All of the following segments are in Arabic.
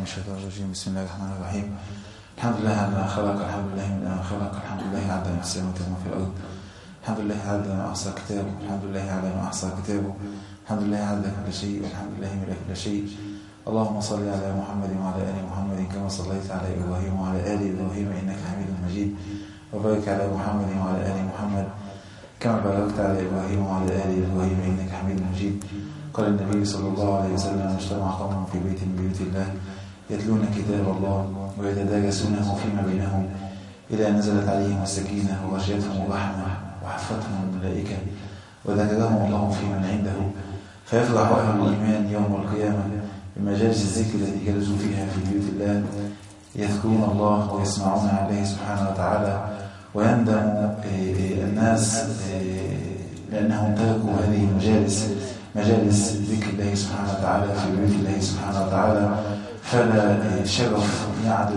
من الشيطان الرجيم. بسم الله الرحمن الرحيم. الحمد لله على ما خلق، الحمد لله من ما خلق، الحمد لله عدد ما في السماوات وما في الأرض، الحمد لله عدد ما أحصى كتابه، الحمد لله على ما أحصى كتابه، الحمد لله عدد كل شيء، والحمد لله من كل شيء. اللهم صل على محمد وعلى آل محمد كما صليت على إبراهيم وعلى آل إبراهيم إنك حميد مجيد، وبارك على محمد وعلى آل محمد كما باركت على إبراهيم وعلى آل إبراهيم إنك حميد مجيد. قال النبي صلى الله عليه وسلم: اجتمع قوم في بيت من بيوت الله يتلون كتاب الله ويتدارسونه فيما بينهم إلى نزلت عليهم السكينة وغشيتهم الرحمة وحفتهم الملائكة وذكرهم الله في من عنده، فيفرح أهل الإيمان يوم القيامة بمجالس الذكر التي جلسوا فيها في بيوت الله يذكرون الله ويسمعون عليه سبحانه وتعالى، ويندم الناس لأنهم تركوا هذه المجالس، مجالس ذكر الله سبحانه وتعالى في بيوت الله سبحانه وتعالى. فلا شرف يعدل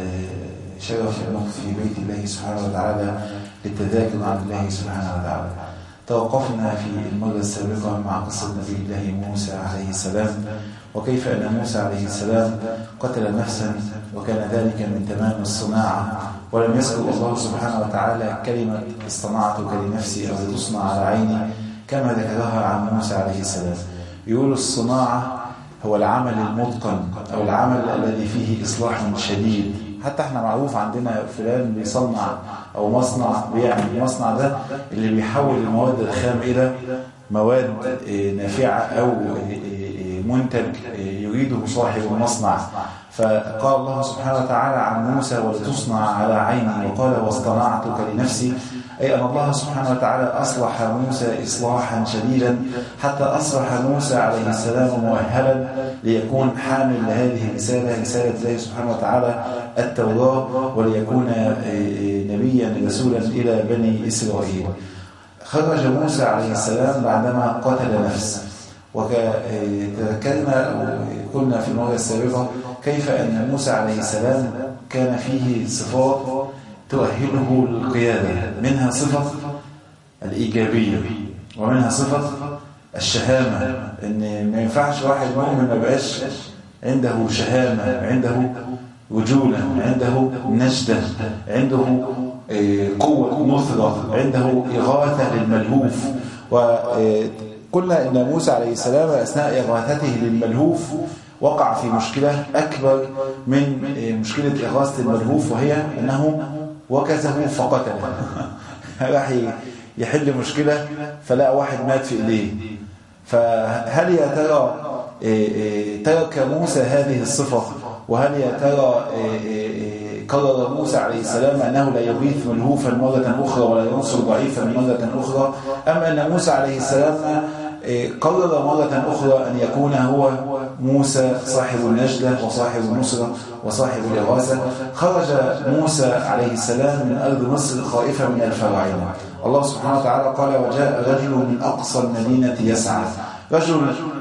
شرف المكث في بيت الله سبحانه وتعالى للتذاكر عن الله سبحانه وتعالى. توقفنا في المرة السابقة مع قصة نبي الله موسى عليه السلام، وكيف أن موسى عليه السلام قتل نفسا وكان ذلك من تمام الصناعة، ولم يذكر الله سبحانه وتعالى كلمة اصطنعتك لنفسي أو تصنع على عيني كما ذكرها عن موسى عليه السلام. يقول الصناعة هو العمل المتقن أو العمل الذي فيه إصلاح شديد. حتى احنا معروف عندنا فلان بيصنع أو مصنع بيعمل المصنع ده اللي بيحول المواد الخام إلى مواد نافعة أو منتج يريده صاحب المصنع. فقال الله سبحانه وتعالى عن موسى: ولتصنع على عيني، وقال: واصطنعتك لنفسي، أي أن الله سبحانه وتعالى أصلح موسى إصلاحا شديدا حتى أصبح موسى عليه السلام مؤهلا ليكون حامل لهذه الرسالة، رسالة الله سبحانه وتعالى التوراة، وليكون نبيا رسولا إلى بني إسرائيل. خرج موسى عليه السلام بعدما قتل نفس، وتذكرنا قلنا في المرة السابقة كيف أن موسى عليه السلام كان فيه صفات تؤهله للقيادة، منها صفة الإيجابية ومنها صفة الشهامة، إن ما ينفعش واحد مؤمن ما بقاش عنده شهامة، عنده رجولة، عنده نجدة، عنده قوة نصرة، عنده إغاثة للملهوف. وقلنا إن موسى عليه السلام أثناء إغاثته للملهوف وقع في مشكلة أكبر من مشكلة إغاثة الملهوف، وهي أنه وكزه فقتله. راح يحل مشكلة فلقى واحد مات في إيديه. فهل يا ترى ترك موسى هذه الصفة؟ وهل يا ترى قرر موسى عليه السلام أنه لا يغيث ملهوفا مرة أخرى ولا ينصر ضعيفا مرة أخرى، أم أن موسى عليه السلام قرر مرة أخرى أن يكون هو موسى صاحب النجدة وصاحب النصرة وصاحب الإغاثة؟ خرج موسى عليه السلام من أرض مصر خائفا من الفراعنة. الله سبحانه وتعالى قال: وجاء رجل من أقصى المدينة يسعى. رجل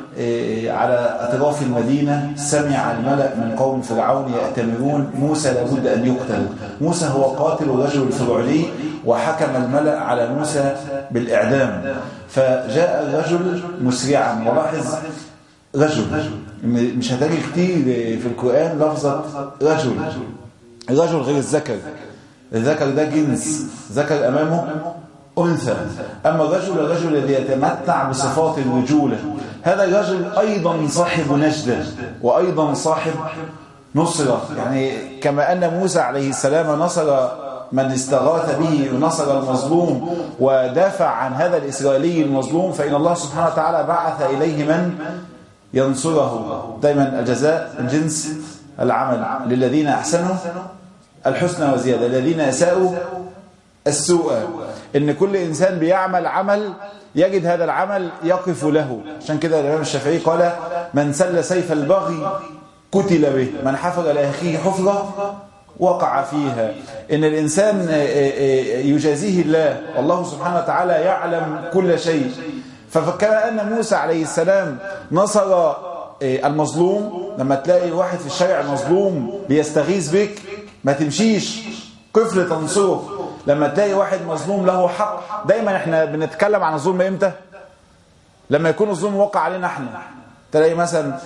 على أطراف المدينة سمع الملأ من قوم فرعون يأتمرون موسى لابد أن يقتل. موسى هو قاتل الرجل الفرعوني، وحكم الملأ على موسى بالإعدام. فجاء الرجل مسرعا. ولاحظ رجل، مش هتلاقي كتير في القرآن لفظة رجل. الرجل غير الذكر، الذكر ده جنس، ذكر أمامه أنثى. أما الرجل الذي يتمتع بصفات الرجولة، هذا الرجل أيضا صاحب نجدة وأيضا صاحب نصرة. يعني كما أن موسى عليه السلام نصر من استغاث به ونصر المظلوم ودافع عن هذا الإسرائيلي المظلوم، فإن الله سبحانه وتعالى بعث إليه من ينصره. دايما الجزاء من جنس العمل، للذين أحسنوا الحسنى وزيادة، الذين أساءوا السوء. إن كل إنسان بيعمل عمل يجد هذا العمل يقف له. عشان كده الإمام الشافعي قال: من سل سيف البغي قتل به، من حفر لأخيه حفرة وقع فيها. إن الإنسان يجازيه الله، والله سبحانه وتعالى يعلم كل شيء. فكما أن موسى عليه السلام نصر المظلوم، لما تلاقي واحد في الشارع مظلوم بيستغيث بك ما تمشيش، قفل تنصره. لما تلاقي واحد مظلوم له حق، دايما احنا بنتكلم عن الظلم امتى؟ لما يكون الظلم وقع علينا احنا. تلاقي مثلا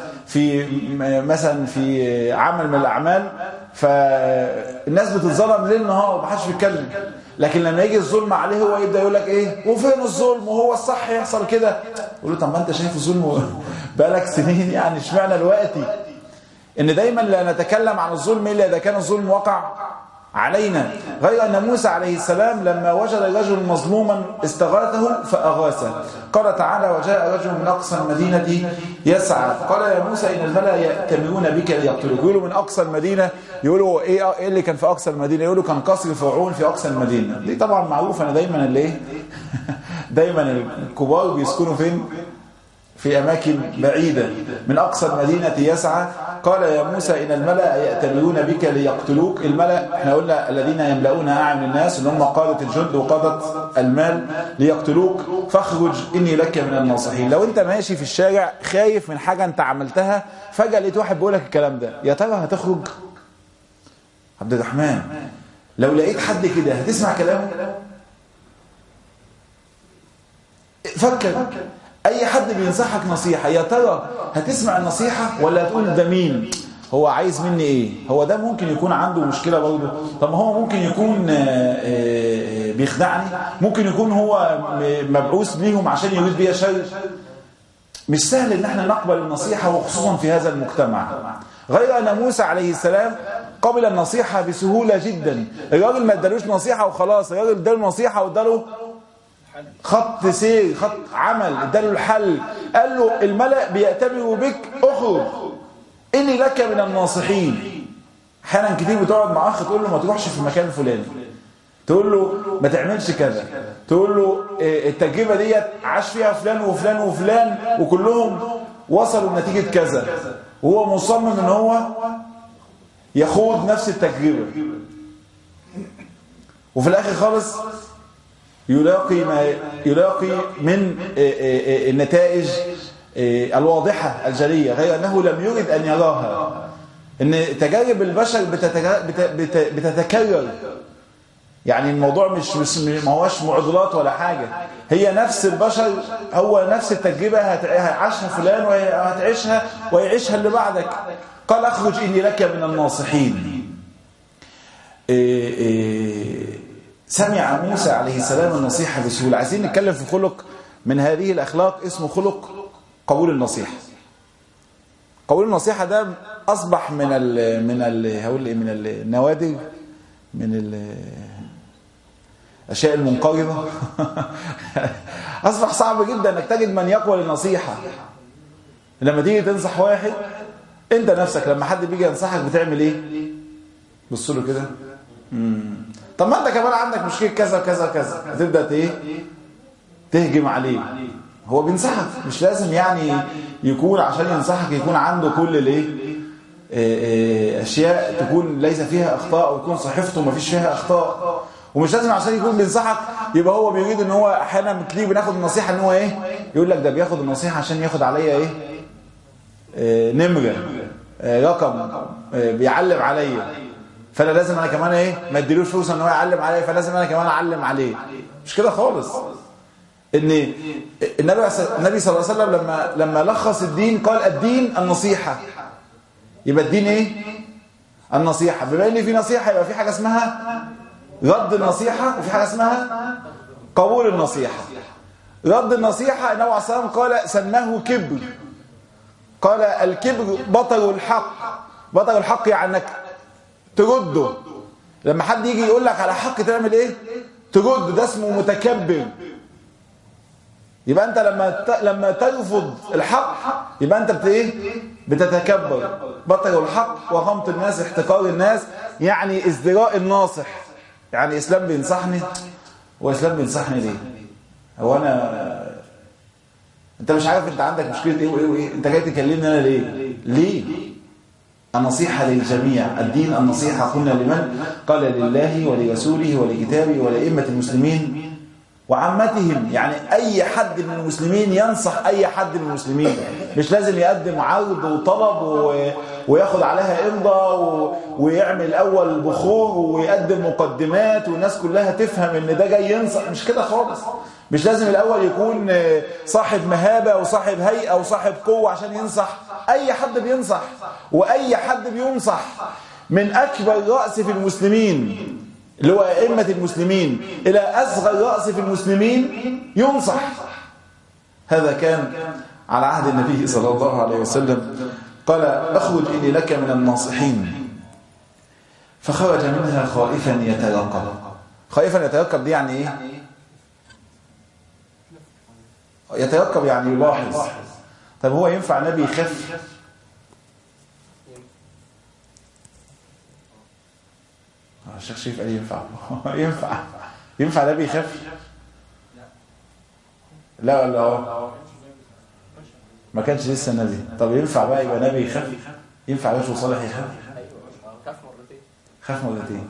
في عمل من الاعمال فالناس بتتظلم ليل نهار ومحدش بيتكلم، لكن لما يجي الظلم عليه هو يبدا يقول لك ايه وفين الظلم وهو الصح يحصل كده. يقول له طب ما انت شايف الظلم بقالك سنين، يعني اشمعنى دلوقتي؟ ان دايما لا نتكلم عن الظلم الا اذا كان الظلم وقع علينا. غير أن موسى عليه السلام لما وجد رجل مظلوما استغاثه فأغاثه. قال تعالى وجاء رجل من أقصى المدينة يسعى قال يا موسى إن الملأ يأتمرون بك ليقتلوك. يقولوا من أقصى المدينة، يقولوا إيه اللي كان في أقصى المدينة؟ يقولوا كان قصر فرعون في أقصى المدينة. دي طبعا معروف أن دايما دايما الكبار بيسكنوا فين؟ في أماكن بعيدة. من أقصى المدينة يسعى قال يا موسى إن الملأ يأتمرون بك ليقتلوك. الملأ احنا قلنا الذين يملؤون أعين الناس اللي هم قادة الجند وقادة المال ليقتلوك فاخرج إني لك من الناصحين. لو أنت ماشي في الشارع خايف من حاجة أنت عملتها فجأة لقيت واحد بيقول لك الكلام ده، يا ترى هتخرج؟ عبد الرحمن لو لقيت حد كده هتسمع كلامه؟ فكر. اي حد بينصحك نصيحة يا ترى هتسمع النصيحة ولا هتقول ده مين؟ هو عايز مني ايه؟ هو ده ممكن يكون عنده مشكلة برضه. طب هو ممكن يكون بيخدعني، ممكن يكون هو مبعوث ليهم عشان يريد بيها شر. مش سهل ان احنا نقبل النصيحة وخصوصا في هذا المجتمع. غير ان موسى عليه السلام قبل النصيحة بسهولة جدا. الراجل ما ادالوش نصيحة وخلاص، الراجل اداله نصيحة واداله خط سير، خط عمل، اداله الحل. قال له الملأ بيأتمروا بك اخرج اني لك من الناصحين. احيانا كتير بتقعد مع اخ تقول له ما تروحش في المكان الفلاني، تقول له ما تعملش كذا، تقول له التجربه ديت عاش فيها فلان وفلان وفلان وكلهم وصلوا لنتيجه كذا، وهو مصمم ان هو يخوض نفس التجربه، وفي الاخر خالص يلاقي من النتائج الواضحة الجلية، غير أنه لم يرد أن يراها. إن تجارب البشر بتتكرر، يعني الموضوع ما هوش معضلات ولا حاجة، هي نفس البشر، هو نفس التجربة هيعيشها فلان وهتعيشها ويعيشها اللي بعدك. قال أخرج إني لك من الناصحين. سمع موسى عليه السلام النصيحة بسهولة. عايزين نتكلم في خلق من هذه الأخلاق اسمه خلق قبول النصيحة. قبول النصيحة ده أصبح من النوادر، من الأشياء المنقرضة. أصبح صعب جدا أنك تجد من يقبل النصيحة. لما تيجي تنصح واحد، أنت نفسك لما حد بيجي ينصحك بتعمل إيه؟ بص له كده، طب ما انت كمان عندك مشكله كذا كذا كذا، هتبدا تهجم عليه. هو بينصحك، مش لازم يعني يكون عشان ينصحك يكون عنده كل اشياء تكون ليس فيها اخطاء، ويكون صحيفته ما فيش فيها اخطاء. ومش لازم عشان يكون بينصحك يبقى هو بيريد ان هو احيانا كتير بناخد النصيحه ان هو يقول لك ده بياخد النصيحه عشان ياخد عليا نمره، رقم، بيعلم عليا، فانا لازم انا كمان ما اديلوش فرصه ان هو يعلم عليا، فلازم انا كمان اعلم عليه. مش كده خالص. ان النبي صلى الله عليه وسلم لما لخص الدين قال الدين النصيحه. يبقى الدين النصيحه. بما ان في نصيحه يبقى في حاجه اسمها رد النصيحه، وفي حاجه اسمها قبول النصيحه. رد النصيحه النبي عليه الصلاه والسلام قال سماه كبر. قال الكبر بطر الحق. بطر الحق يعني انك ترده. لما حد يجي يقول لك على حق تعمل ترد. ده اسمه متكبر. يبقى انت لما ترفض الحق يبقى انت بتتكبر. بطر الحق وغمط الناس، احتقار الناس، يعني ازدراء الناصح. يعني اسلام بينصحني، واسلام بينصحني ليه؟ هو انت مش عارف انت عندك مشكله وايه، انت جاي تكلمني انا ليه؟ النصيحة للجميع. الدين النصيحة. قلنا لمن؟ قال لله ولرسوله ولكتابه ولأئمة المسلمين وعامتهم. يعني أي حد من المسلمين ينصح أي حد من المسلمين، مش لازم يقدم عرض وطلب وياخد عليها إمضاء ويعمل أول بخور ويقدم مقدمات والناس كلها تفهم إن ده جاي ينصح. مش كده خالص. مش لازم الأول يكون صاحب مهابة وصاحب هيئة وصاحب قوة عشان ينصح. أي حد بينصح، وأي حد بينصح من أكبر رأس في المسلمين اللي هو أئمة المسلمين إلى أصغر رأس في المسلمين ينصح. هذا كان على عهد النبي صلى الله عليه وسلم. قال أخرج إني لك من الناصحين، فخرج منها خائفا يترقب. خائفا يترقب دي يعني إيه؟ يترقب يعني يلاحظ. طب هو ينفع نبي يخاف؟ الشيخ شريف قال ينفع. ينفع نبي يخاف؟ لا ولا ما كانش لسه نبي. طب ينفع بقى يبقى نبي يخاف؟ ينفع رجل صالح يخاف؟ خاف مرتين.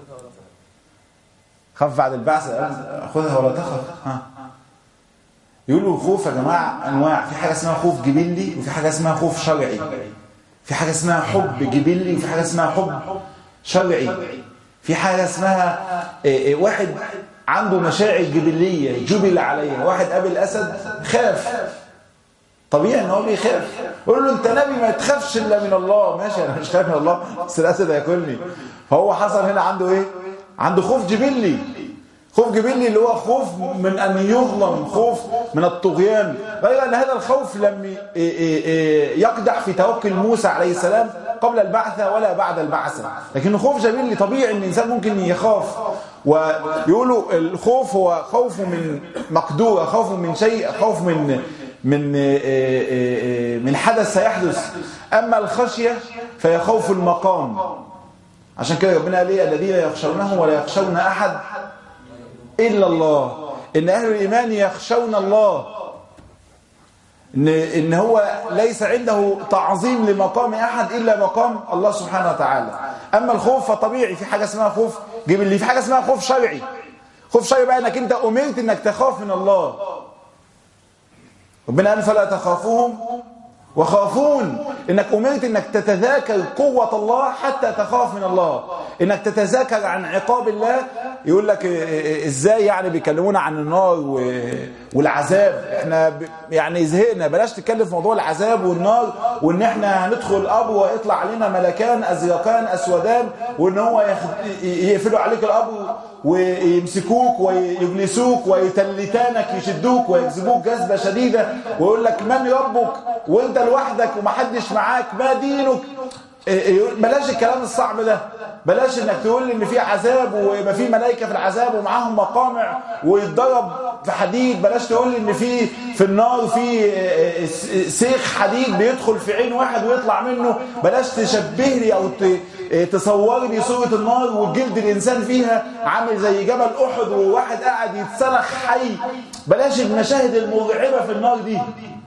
خاف بعد البعث خذها ولا تخف. يقولوا الخوف يا جماعه انواع. في حاجه اسمها خوف جبلي، وفي حاجه اسمها خوف شرعي. في حاجه اسمها حب جبلي، وفي حاجه اسمها حب شرعي. في حاجه اسمها واحد عنده مشاعر جبليه جبل عليها. واحد قابل اسد خاف، طبيعي ان هو بيخاف. يقول له انت نبي ما تخافش الا من الله. ماشي انا مش خايف من الله بس الاسد هياكلني. فهو حصل هنا عنده ايه؟ عنده خوف جبلي. خوف جبلي اللي هو خوف من ان يظلم، خوف من الطغيان. غير ان هذا الخوف لم يقدح في توكل موسى عليه السلام قبل البعثة ولا بعد البعثة، لكنه خوف جبلي طبيعي ان الانسان ممكن يخاف. ويقولوا الخوف هو خوف من مقدور، خوف من شيء، خوف من حدث سيحدث. اما الخشية فهي خوف المقام. عشان كده ربنا قال ايه؟ الذين يخشونه ولا يخشون احد إلا الله. إن أهل الإيمان يخشون الله، إن هو ليس عنده تعظيم لمقام أحد إلا مقام الله سبحانه وتعالى. أما الخوف فطبيعي. في حاجة اسمها خوف جبلي، في حاجة اسمها خوف شرعي. خوف شرعي بقى إنك أنت أمرت إنك تخاف من الله. ربنا قال فلا تخافوهم وخافون. انك امرت انك تتذاكر قوة الله حتى تخاف من الله، انك تتذاكر عن عقاب الله. يقول لك ازاي يعني بيكلمونا عن النار والعذاب؟ احنا يعني زهقنا، بلاش تتكلم في موضوع العذاب والنار، وان احنا هندخل القبر ويطلع علينا ملكان ازرقان اسودان، وان هو يقفلوا عليك القبر ويمسكوك ويجلسوك ويتلتانك، يشدوك ويجذبوك جذبة شديدة، ويقول لك من ربك وانت لوحدك ومحدش معاك، ما دينك. بلاش الكلام الصعب ده. بلاش انك تقول ان في عذاب ويبقى في ملائكه في العذاب ومعاهم مقامع ويتضرب في حديد. بلاش تقول ان في النار في سيخ حديد بيدخل في عين واحد ويطلع منه. بلاش تشبه لي او تصور لي صوره النار والجلد الانسان فيها عامل زي جبل احد وواحد قاعد يتسلخ حي. بلاش المشاهد المرعبه في النار دي.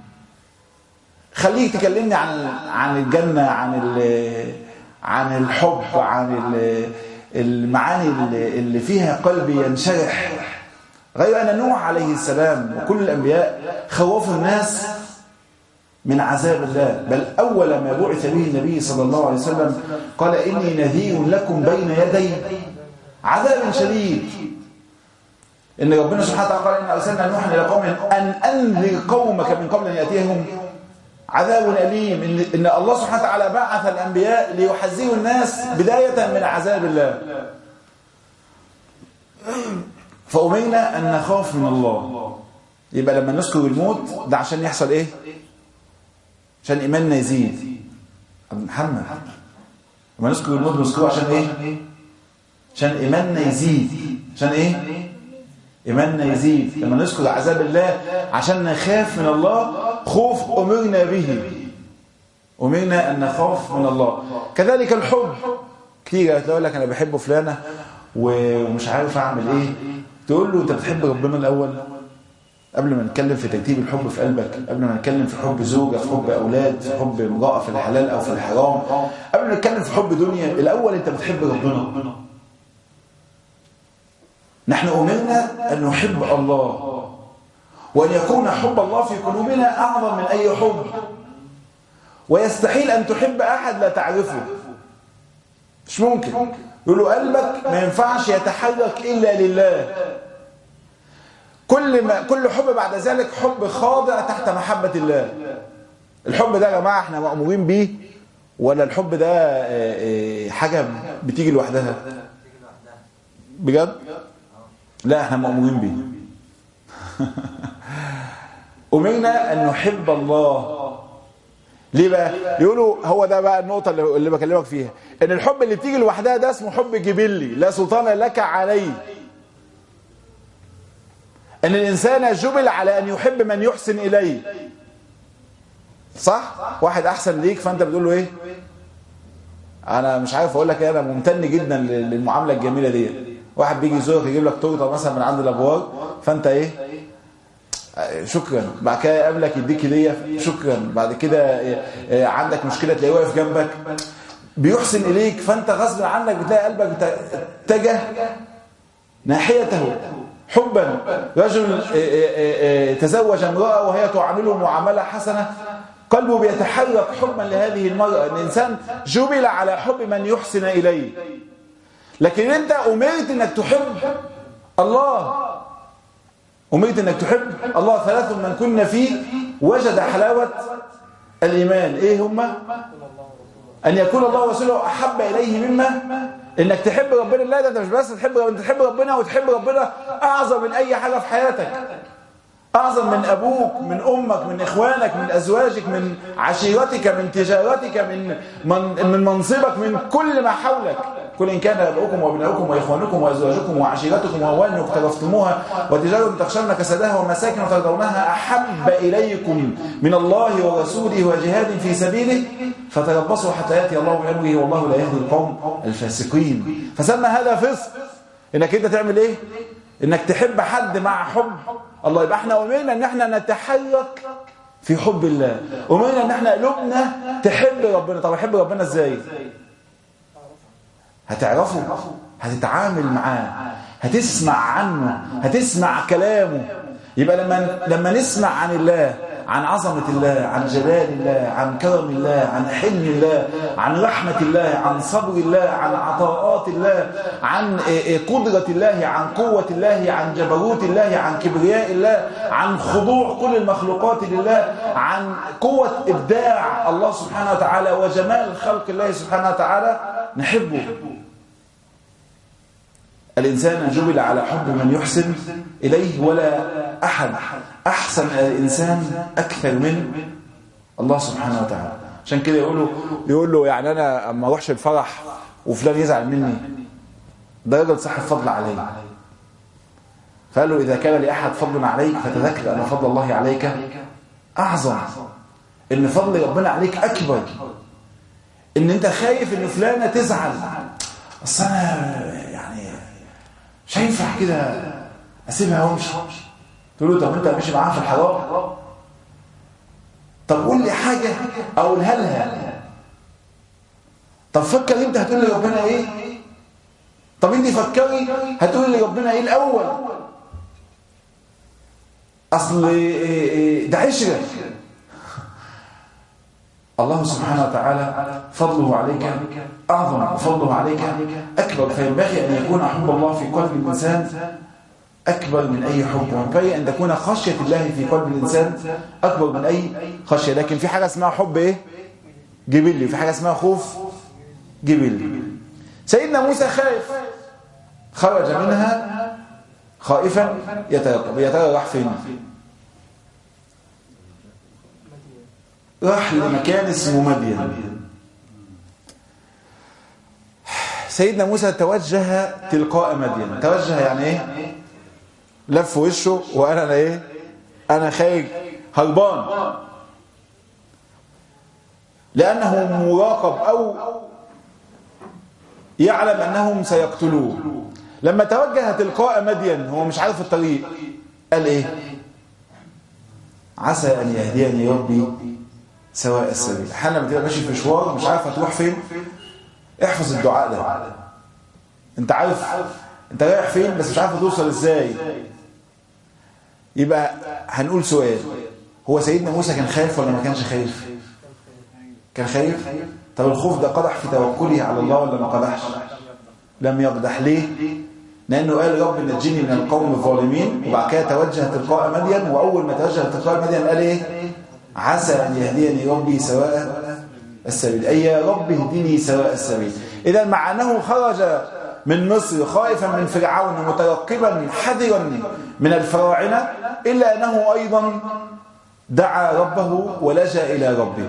خليك تكلمني عن الجنة، عن الحب، عن المعاني اللي فيها قلبي ينشرح. غير أن نوح عليه السلام وكل الأنبياء خوفوا الناس من عذاب الله. بل أول ما بعث به النبي صلى الله عليه وسلم قال إني نذير لكم بين يدي عذاب شديد. إن ربنا سبحانه وتعالى قال إن أرسلنا نوحا إلى قومهم أن أنذر قومك من قبل أن يأتيهم عذاب أليم. إن الله سبحانه وتعالى بعث الأنبياء ليحذروا الناس بداية من عذاب الله. فأمرنا أن نخاف من الله. يبقى لما نذكر الموت ده عشان يحصل إيه؟ عشان إيماننا يزيد. محمد لما نذكر الموت نذكره عشان إيه؟ عشان إيماننا يزيد. عشان إيه؟ إيماننا يزيد. لما نذكر عذاب الله عشان نخاف من الله خوف أمرنا به. أمرنا أن نخاف من الله. كذلك الحب. كتير تقول لك أنا بحب فلانة ومش عارف أعمل إيه. تقول له أنت بتحب ربنا الأول قبل ما نتكلم في ترتيب الحب في قلبك، قبل ما نتكلم في حب زوجة، في حب أولاد، في حب امرأة في الحلال أو في الحرام، قبل ما نتكلم في حب دنيا. الأول أنت بتحب ربنا. نحن أمرنا أن نحب الله، وأن يكون حب الله في قلوبنا أعظم من أي حب. ويستحيل أن تحب أحد لا تعرفه. مش ممكن. يقولوا قلبك ما ينفعش يتحرك إلا لله. كل حب بعد ذلك حب خاضع تحت محبة الله. الحب ده يا جماعة احنا مأمورين بيه ولا الحب ده حاجة بتيجي لوحدها؟ بجد؟ لا احنا مأمورين بيه. أمرنا أن نحب الله. ليه بقى؟ يقولوا هو ده بقى النقطة اللي بكلمك فيها، ان الحب اللي بتيجي لوحدها ده اسمه حب جبلي لا سلطان لك عليه. ان الانسان جبل على ان يحب من يحسن اليه. صح؟ واحد احسن ليك فانت بتقول له ايه؟ انا مش عارف اقول لك ايه، انا ممتن جدا للمعاملة الجميلة دي. واحد بيجي يزورك يجيب لك تورته مثلا من عند الابواب، فانت ايه؟ شكرا. بعد كده يقابلك يديك هديه، شكرا. بعد كده عندك مشكله تلاقيه واقف جنبك بيحسن اليك، فانت غصب عنك بتلاقي قلبك اتجه ناحيته حبا. رجل تزوج امراه وهي تعامله معامله حسنه، قلبه بيتحرك حبا لهذه المراه. الانسان جبل على حب من يحسن اليه. لكن انت امرت انك تحب الله، أمرت أنك تحب الله. 3 من كنا فيه وجد حلاوة الإيمان. إيه هما؟ أن يكون الله ورسوله أحب إليه مما إنك تحب ربنا. لا، ده أنت مش بس تحب ربنا، أنت تحب ربنا وتحب ربنا أعظم من أي حاجة في حياتك، أعظم من أبوك، من أمك، من إخوانك، من أزواجك، من عشيرتك، من تجارتك، من منصبك، من كل ما حولك. قل إن كان أبوكم وأبناؤكم وإخوانكم وأزواجكم وعشيرتكم وأموال اقترفتموها وتجارة تخشون كسادها ومساكن ترضونها أحب إليكم من الله ورسوله وجهاد في سبيله فتربصوا حتى يأتي الله بأمره والله لا يهدي القوم الفاسقين. فسمى هذا فسق. إنك أنت تعمل إيه؟ إنك تحب حد مع حب الله. يبقى احنا أمرنا إن احنا نتحرك في حب الله، أمرنا إن احنا قلوبنا تحب ربنا. طب أحب ربنا إزاي؟ هتعرفه، هتتعامل معاه، هتسمع عنه، هتسمع كلامه. يبقى لما نسمع عن الله، عن عظمة الله، عن جلال الله، عن كرم الله، عن حلم الله، عن رحمة الله، عن صبر الله، عن عطاءات الله، عن قدرة الله، عن قوة الله، عن جبروت الله، عن كبرياء الله، عن خضوع كل المخلوقات لله، عن قوة إبداع الله سبحانه وتعالى وجمال خلق الله سبحانه وتعالى، نحبه. الإنسان جبل على حب من يحسن إليه، ولا أحد أحسن الإنسان أكثر من الله سبحانه وتعالى. عشان كده يقول له يعني أنا أما أروحش الفرح وفلان يزعل مني، ده راجل صاحب فضل عليه. فقال له إذا كان لأحد فضل عليك فتذكر أن فضل الله عليك أعظم. إن فضل ربنا عليك أكبر. إن أنت خايف إن فلانة تزعل، أصل أنا يعني مش هينفع كده أسيبها وامشي. تقول له طب أنت ماشي معاها في الحرام، طب قول لي حاجة أقولها لها. طب فكر أنت هتقول لي ربنا إيه؟ طب أنت فكري هتقول لي ربنا إيه الأول؟ أصل ده عشرة. الله سبحانه وتعالى فضله عليك أعظم وفضله عليك أكبر. فينبغي أن يكون حب الله في قلب الإنسان أكبر من أي حب، وينبغي أن تكون خشية الله في قلب الإنسان أكبر من أي خشية. لكن في حاجة اسمها حب إيه؟ جبلي، في حاجة اسمها خوف جبلي. سيدنا موسى خائف، خرج منها خائفا يترقب. يا ترى راح فين؟ راح لمكان اسمه مدين. سيدنا موسى توجه تلقاء مدين. توجه يعني ايه؟ لف وشه وانا ايه؟ انا خارج هربان، لانه مراقب او يعلم انهم سيقتلوه. لما توجه تلقاء مدين هو مش عارف الطريق، قال ايه؟ عسى ان يهديني ربي سواء السبيل. احيانا بتبقى ماشي في مشوار مش عارف هتروح فين، احفظ الدعاء ده. انت عارف انت رايح فين بس مش عارف توصل ازاي. يبقى هنقول سؤال، هو سيدنا موسى كان خايف ولا ما كانش خايف؟ كان خايف. طب الخوف ده قدح في توكله على الله ولا ما قدحش؟ لم يقدح. ليه؟ لأنه قال رب نجني من القوم الظالمين، وبعد كده توجه تلقاء مدين، وأول ما توجه تلقاء مدين قال إيه؟ عسى أن يهديني ربي سواء السبيل، أي يا رب اهدني سواء السبيل. إذا مع أنه خرج من مصر خائفا من فرعون مترقبا حذرا من الفراعنة، إلا أنه أيضا دعا ربه ولجأ إلى ربه.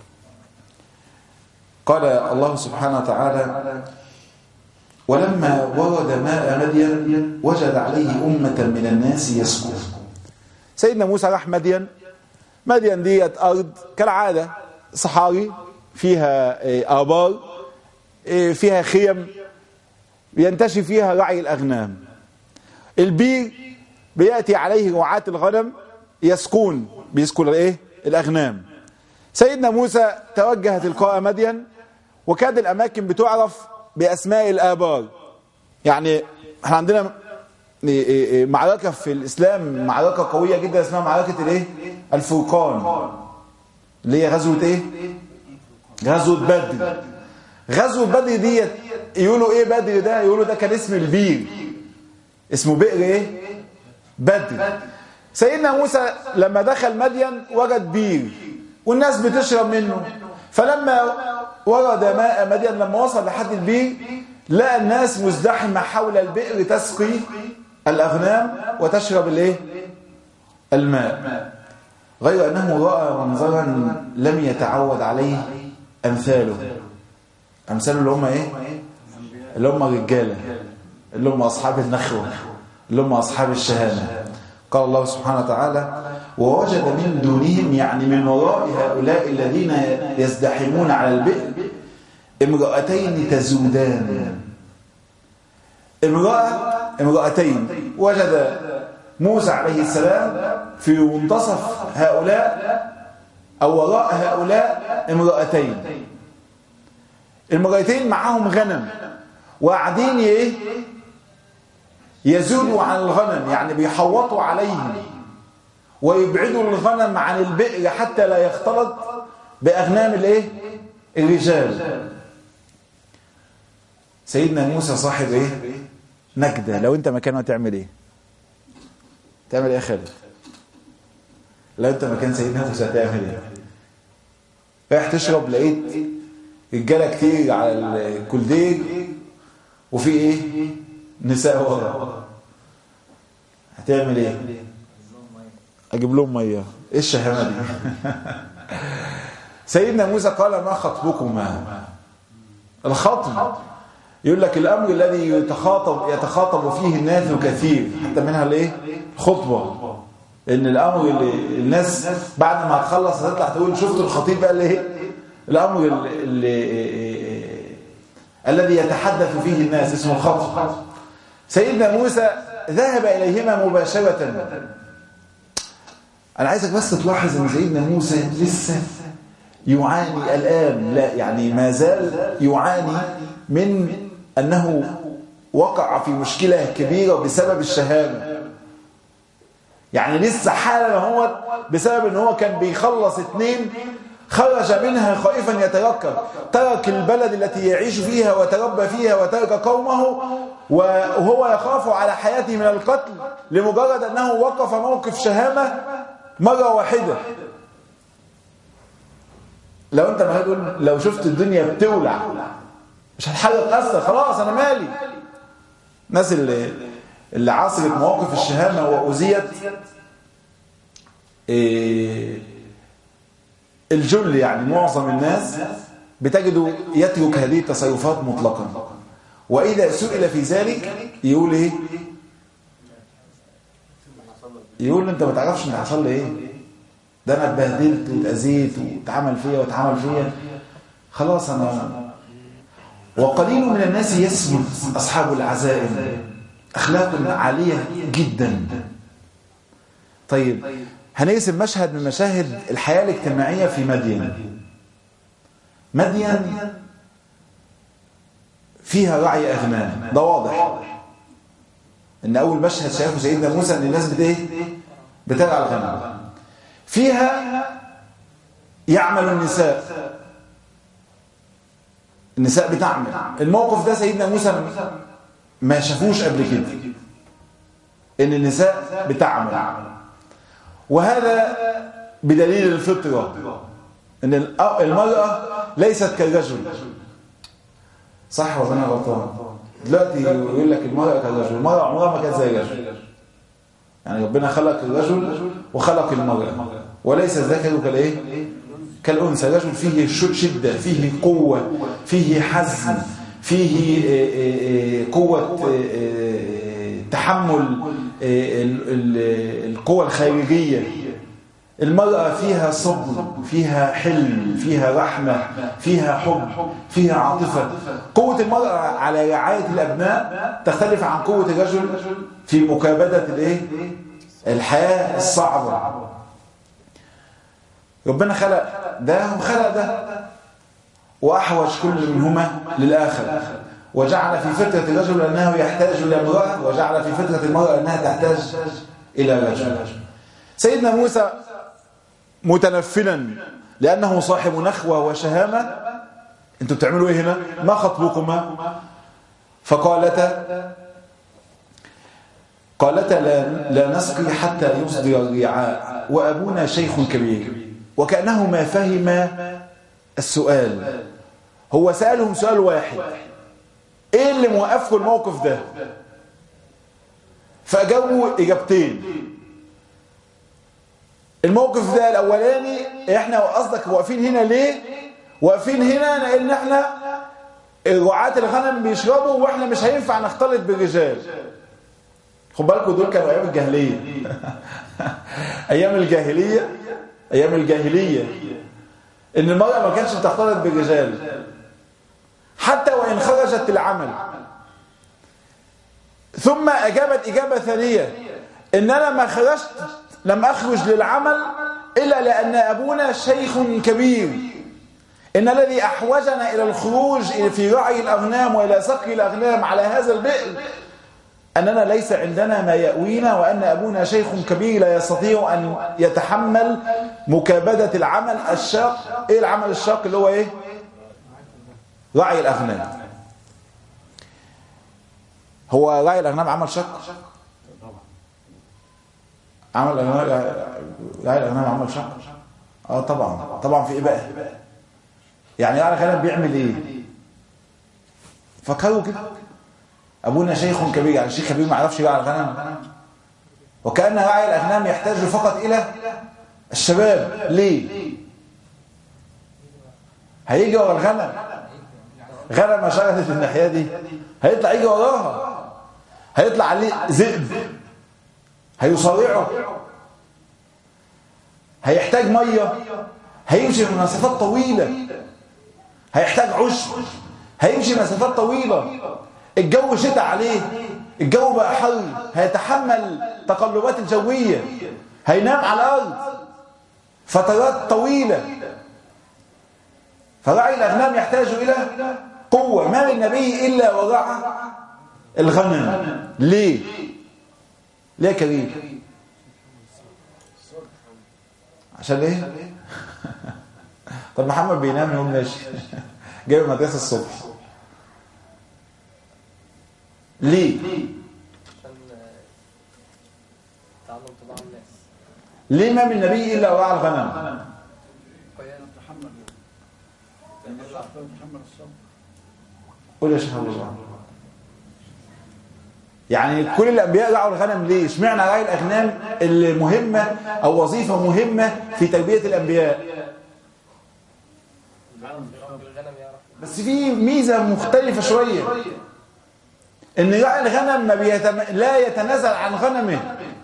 قال الله سبحانه وتعالى ولما ورد ماء مدين وجد عليه أمة من الناس يسكون. سيدنا موسى راح مدين. مدين ديت أرض كالعادة صحاري فيها آبار فيها خيم ينتشي فيها رعي الأغنام. البير بيأتي عليه رعاة الغنم يسكون الأغنام. سيدنا موسى توجه تلقاء مدين، وكاد الأماكن بتعرف بأسماء الآبار. يعني احنا عندنا معركة في الإسلام، معركة قوية جدا اسمها معركة الفرقان، اللي هي غزوة غزوة بدر. غزوة بدر دي يقولوا بدر ده، يقولوا ده كان اسم البير، اسمه بئر بدر. سيدنا موسى لما دخل مدين وجد بير والناس بتشرب منه، فلما ورد ماء مدين لما وصل لحد البير لقى الناس مزدحمة حول البئر تسقي الأغنام وتشرب الماء، غير أنه رأى منظرا لم يتعود عليه أمثاله اللي هم اللي هم رجالة، اللي هم أصحاب النخوة، اللي هم أصحاب الشهامة. قال الله سبحانه وتعالى ووجد من دونهم، يعني من وراء هؤلاء الذين يزدحمون على البئر، امرأتين تزودان. امرأتين وجد موسى عليه السلام في منتصف هؤلاء أو وراء هؤلاء امرأتين. المرأتين معهم غنم وقاعدين يزودوا عن الغنم، يعني بيحوطوا عليهم ويبعدوا الغنم عن البئر حتى لا يختلط بأغنام الرجال. سيدنا موسى صاحب نجدة. لو انت مكانه تعمل ايه؟ تعمل ايه يا خالد؟ لو انت مكان سيدنا موسى تعمل ايه؟ رايح تشرب، لقيت رجاله كتير على الكولدير وفي نساء ورا، هتعمل ايه؟ اجيب لهم ميه. ايه الشهامه دي؟ سيدنا موسى قال ما خطبكما؟ الخطب يقول لك الامر الذي يتخاطب فيه الناس كثير، حتى منها الخطبه، ان الامر اللي الناس بعد ما تخلص هتطلع تقول شفت الخطيب بقى الامر الذي يتحدث فيه الناس اسمه الخطب. سيدنا موسى ذهب اليهما مباشره. انا عايزك بس تلاحظ ان سيدنا موسى لسه يعاني الآن، لا يعني ما زال يعاني من أنه وقع في مشكلة كبيرة بسبب الشهامة. يعني لسه حالا هو بسبب أنه هو كان بيخلص 2 خرج منها خائفا يتركب، ترك البلد التي يعيش فيها وتربى فيها وترك قومه وهو يخاف على حياته من القتل لمجرد أنه وقف موقف شهامة مرة واحدة. لو انت ما هتقول لو شفت الدنيا بتولع مش هتحرك نفسك، خلاص انا مالي. الناس اللي عاصرت مواقف الشهامه واذيت الجل، يعني معظم الناس بتجده يترك هذه التصرفات مطلقا، واذا سئل في ذلك يقول يقول انت ما تعرفش ان حصل لي ده انا اتبهدلت واتاذيت واتعمل فيا خلاص انا. وقليل من الناس يثبت اصحاب العزائم، اخلاق عاليه جدا. طيب هنرسم مشهد من مشاهد الحياه الاجتماعيه في مدين فيها رعي اغنام. ده واضح ان اول مشهد شافه سيدنا موسى ان الناس بترعى الغنم. فيها يعمل النساء بتعمل. الموقف ده سيدنا موسى ما شافوش قبل كده ان النساء بتعمل، وهذا بدليل الفطرة ان المرأة ليست كالرجل. صح ولا انا غلطان؟ دلوقتي يقول لك المرأة كالرجل، المرأة عمرها ما كانت زي الرجل. يعني ربنا خلق الرجل وخلق المرأة، وليس الذكر كالايه؟ كالأنثى. الرجل فيه شدة، فيه قوة، فيه حزم، فيه قوة تحمل القوة الخارجية. المرأة فيها صبر، فيها حلم، فيها رحمة، فيها حب، فيها عاطفة. قوة المرأة على رعاية الأبناء تختلف عن قوة الرجل في مكابدة الحياة الصعبة. ربنا خلق ده وخلق ده، وأحوج كل منهما للآخر، وجعل في فطرة الرجل أنه يحتاج إلى امرأة، وجعل في فطرة المرأة أنها تحتاج إلى رجل. سيدنا موسى متنفلا لأنه صاحب نخوة وشهامة. أنتوا بتعملوا إيه هنا؟ ما خطبكما؟ فقالتا لا نسقي حتى يصدر الرعاء وأبونا شيخ كبير. وكأنه ما فهم السؤال، هو سألهم سؤال واحد: إيه اللي موقفكم الموقف ده؟ فأجابوا إجابتين. الموقف ده الأولاني: إحنا قصدك واقفين هنا ليه؟ واقفين هنا لأن إحنا رعاة الغنم بيشربوا وإحنا مش هينفع نختلط بالرجال. خد بالكم دول كانوا أيام الجاهلية. أيام الجاهلية إن المرأة ما كانش بتختلط بالرجال حتى وإن خرجت العمل. ثم أجابت إجابة ثانية: إن أنا لم أخرج للعمل إلا لأن أبونا شيخ كبير. إن الذي أحوجنا إلى الخروج في رعي الأغنام وإلى سقي الأغنام على هذا البئر أننا ليس عندنا ما يأوينا، وأن أبونا شيخ كبير لا يستطيع أن يتحمل مكابدة العمل الشاق. إيه العمل الشاق اللي هو إيه؟ رعي الأغنام. هو رعي الأغنام عمل شاق؟ رعي الأغنام عمل شاق؟ طبعا. في إيه بقى؟ يعني رعي الأغنام بيعمل إيه؟ فكروا كده. أبونا شيخ كبير، يعني شيخ كبير ما يعرفش يرعى الغنم؟ وكأن رعي الأغنام يحتاج فقط إلى الشباب. ليه؟ هيجي ورا الغنم، غنم شردت الناحية دي هيطلع يجي وراها، هيطلع عليه ذئب هيصارعه، هيحتاج مية، هيمشي مسافات طويلة، هيحتاج عشب، هيمشي مسافات طويلة، الجو شتاء عليه، الجو بقى حر، هيتحمل تقلبات الجوية، هينام على الأرض فترات طويلة. فرعي الأغنام يحتاج إلى قوة. ما من نبي إلا ورعى الغنم. ليه يا كريم؟ عشان ايه؟ طب محمد بينام يوم ماشي جاي من مدرسة الصبح ليه؟ ليه ما من نبي إلا ورعى الغنم؟ قول يا شيخ الله. يعني كل الأنبياء رعوا الغنم ليه؟ اشمعنى رعي الأغنام اللي مهمة أو وظيفة مهمة في تربية الأنبياء؟ بس في ميزة مختلفة شوية، إن رعي الغنم لا يتنازل عن غنمه.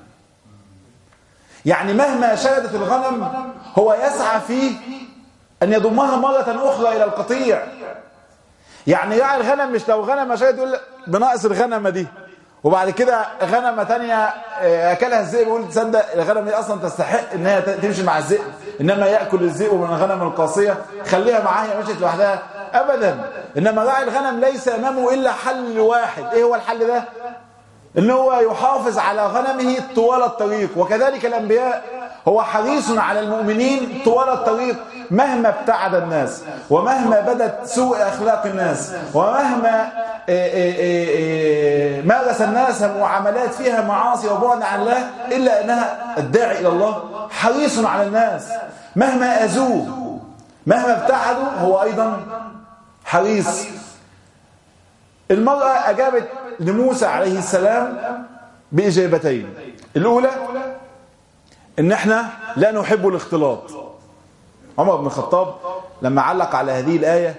يعني مهما شردت الغنم هو يسعى فيه أن يضمها مرة أخرى إلى القطيع. يعني راعي الغنم مش لو غنمة شردت يقول بناقص الغنمة دي، وبعد كده غنمة تانية أكلها الذئب يقول تصدق الغنم دي أصلا تستحق إنها تمشي مع الذئب، إنما يأكل الذئب من الغنم القاسية خليها معاه هي مشيت لوحدها أبدا. إنما راعي الغنم ليس أمامه إلا حل واحد. إيه هو الحل ده؟ إن هو يحافظ على غنمه طوال الطريق. وكذلك الأنبياء هو حريص على المؤمنين طوال الطريق مهما ابتعد الناس، ومهما بدت سوء أخلاق الناس، ومهما مارس الناس معاملات فيها معاصي وبعد عن الله، إلا أنها الداعي إلى الله حريص على الناس مهما أذوه مهما ابتعدوا، هو أيضا حريص. المرأة أجابت لموسى عليه السلام بإجابتين. الأولى إن احنا لا نحب الاختلاط. عمر بن الخطاب لما علق على هذه الآية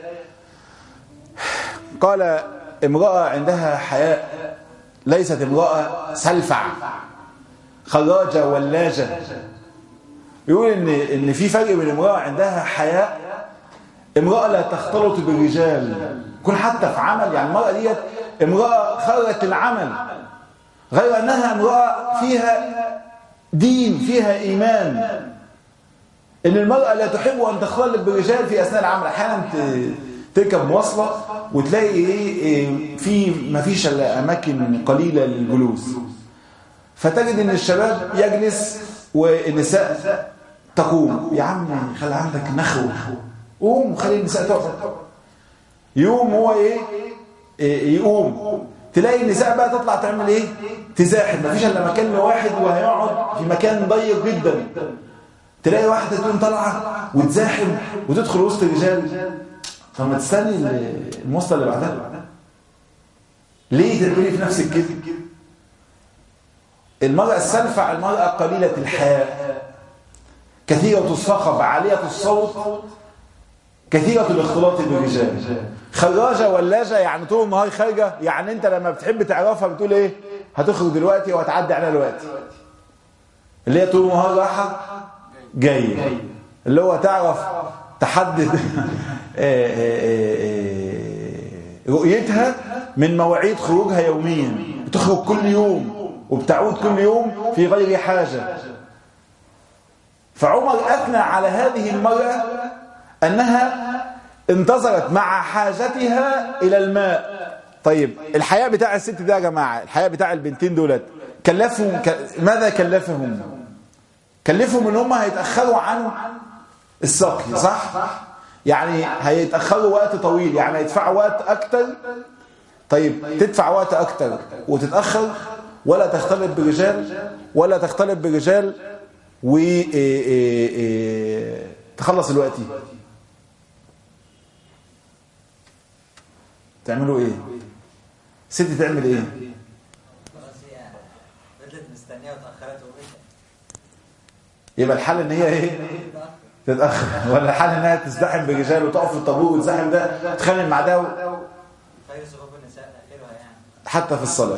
قال: امرأة عندها حياء ليست امرأة سلفع خراجة ولاجة. يقول إن في فرق بين امرأة عندها حياء، امرأة لا تختلط بالرجال، كن حتى في عمل، يعني المرأة ديت امرأة خرجت العمل، غير أنها امرأة فيها دين فيها إيمان. إن المرأة لا تحب أن تختلط بالرجال في أثناء العمل. أحيانا تركب مواصلة وتلاقي ما فيش أماكن قليلة للجلوس، فتجد إن الشباب يجلس والنساء تقوم. يا عم خلي عندك نخوة، قوم وخلي النساء تقعد. يوم هو يقوم، تلاقي النساء بقى تطلع تعمل ايه؟ تزاحم، مفيش الا مكان لواحد وهيقعد في مكان ضيق جدا. تلاقي واحده تقوم طالعه وتزاحم وتدخل وسط الرجال. طب ما تستني المواصله اللي بعدها. ليه تعملي في نفسك كده؟ المرأة السلفع المرأة قليلة الحياء، كثيرة الصخب، عالية الصوت، كثيرة الاختلاط بالرجال. خراجة ولاجة يعني طول النهار خارجة، يعني انت لما بتحب تعرفها بتقول ايه؟ هتخرج دلوقتي وهتعدي عليها دلوقتي. اللي هي طول النهار رايحة جاية، اللي هو تعرف تحدد رؤيتها من مواعيد خروجها يوميا، بتخرج كل يوم وبتعود كل يوم في غير حاجة. فعمر أثنى على هذه المرأة أنها انتظرت مع حاجتها إلى الماء. طيب الحياء بتاع الست ده يا جماعة، الحياء بتاع البنتين دولت كلفهم ماذا كلفهم؟ كلفهم ان هم هيتأخروا عن السقي، صح؟ يعني هيتأخروا وقت طويل، يعني هيدفعوا وقت أكتر. طيب تدفع وقت أكتر وتتأخر ولا تختلط برجال، ولا تختلط برجال وتخلص الوقت، تعملوا ايه؟ ست تعمل ايه؟ يبقى الحل ان هي ايه؟ تتأخر، ولا الحل انها تزدحم برجال وتقف في الطابور وتزحم ده تتخانق مع ده حتى في الصلاة.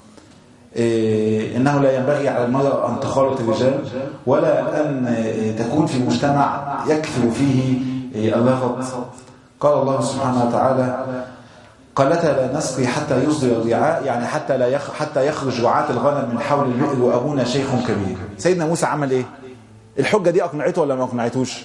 إنه لا ينبغي على المرأة أن تخالط الرجال، ولا أن تكون في مجتمع يكثر فيه اللغط. قال الله سبحانه وتعالى: قالتا لا نسقي حتى يصدر الرعاء، يعني حتى يخرج رعاة الغنم من حول البئر وأبونا شيخ كبير. سيدنا موسى عمل إيه؟ الحجة دي أقنعته ولا ما أقنعتوش؟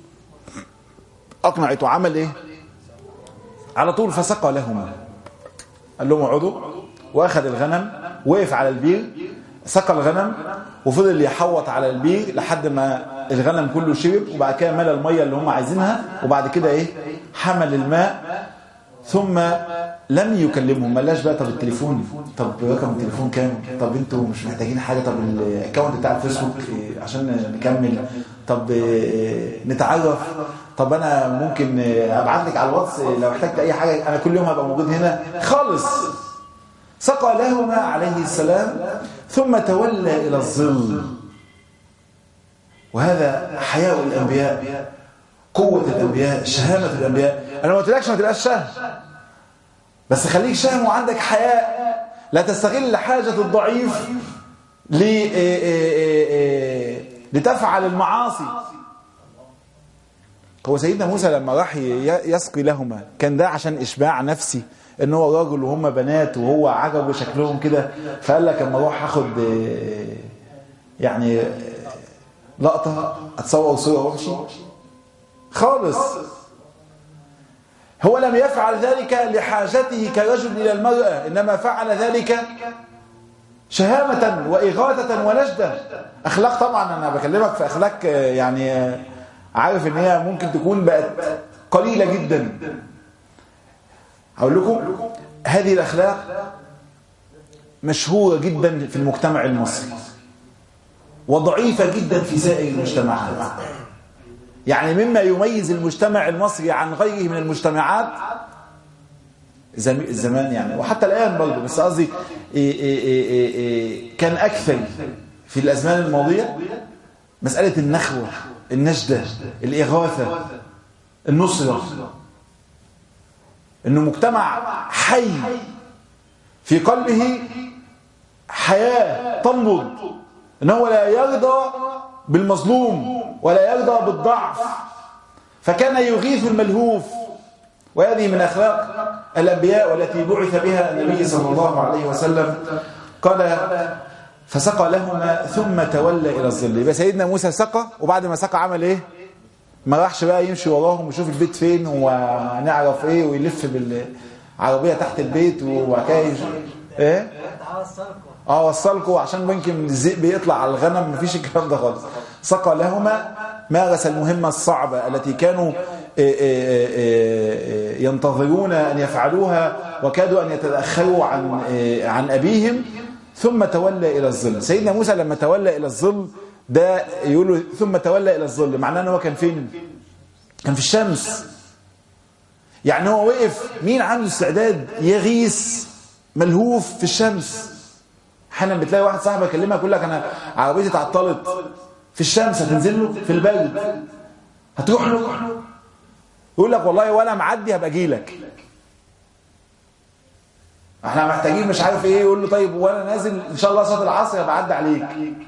أقنعته. عمل إيه؟ على طول فسقى لهما، قال لهم اقعدوا، وأخذ الغنم وقف على البير سقى الغنم وفضل يحوط على البير لحد ما الغنم كله شرب، وبعد كده ملى المية اللي هم عايزينها، وبعد كده إيه؟ حمل الماء. ثم لم يكلمهم، ملاش بقى طب التليفون، طب رقم التليفون كام، طب انتوا مش محتاجين حاجه، طب الاكونت بتاع الفيسبوك عشان نكمل، طب نتعرف، طب انا ممكن ابعت لك على الواتس لو احتجت اي حاجه، انا كل يوم هبقى موجود هنا خالص. سقى لهما عليه السلام ثم تولى الى الظل. وهذا حياء الانبياء، قوه الانبياء، شهامه الانبياء. انا ما قلتلكش ما تبقاش شهم، بس خليك شهم وعندك حياء. لا تستغل حاجة الضعيف لتفعل المعاصي. هو سيدنا موسى لما راح يسقي لهما كان ده عشان إشباع نفسي، ان هو راجل وهم بنات وهو عجب شكلهم كده، فقال لك اما اروح اخد يعني لقطة اتصور صورة وامشي خالص. هو لم يفعل ذلك لحاجته كرجل إلى المرأة، إنما فعل ذلك شهامة وإغاثة ونجدة. أخلاق، طبعا أنا بكلمك في أخلاق يعني عارف إن هي ممكن تكون بقت قليلة جدا. هقول لكم هذه الأخلاق مشهورة جدا في المجتمع المصري وضعيفة جدا في سائر المجتمعات. يعني مما يميز المجتمع المصري عن غيره من المجتمعات زمان يعني، وحتى الآن برضه، بس قصدي كان أكثر في الأزمان الماضية مسألة النخوة، النجدة، الإغاثة، النصرة. إنه مجتمع حي في قلبه حياة تنبض، إنه لا يرضى بالمظلوم ولا يرضى بالضعف، فكان يغيث الملهوف. وهذه من أخلاق الأنبياء والتي بعث بها النبي صلى الله عليه وسلم. قال فسقى لهما ثم تولى إلى الظل. يبقى سيدنا موسى سقى، وبعد ما سقى عمل إيه؟ ما راحش بقى يمشي وراهم ويشوف البيت فين ونعرف إيه ويلف بالعربية تحت البيت وكاي إيه؟ وصلكوا عشان ممكن الذئب يطلع على الغنم. مفيش الكلام ده خالص. سقى لهما، مارس المهمة الصعبة التي كانوا ينتظرون أن يفعلوها وكادوا أن يتأخروا عن أبيهم. ثم تولى إلى الظل. سيدنا موسى لما تولى إلى الظل ده يقولوا ثم تولى إلى الظل، معناه أنه كان فين؟ كان في الشمس. يعني هو وقف. مين عنده استعداد يغيث ملهوف في الشمس؟ احيانا بتلاقي واحد صاحبه يكلمك يقول لك انا عربيتي اتعطلت في الشمس، هتنزل له في البرد، هتروح له؟ يقول لك والله وانا معدي هبقى اجي لك، احنا محتاجين مش عارف ايه. يقول له طيب وانا نازل ان شاء الله صلاه العصر هبقى اعدي عليك.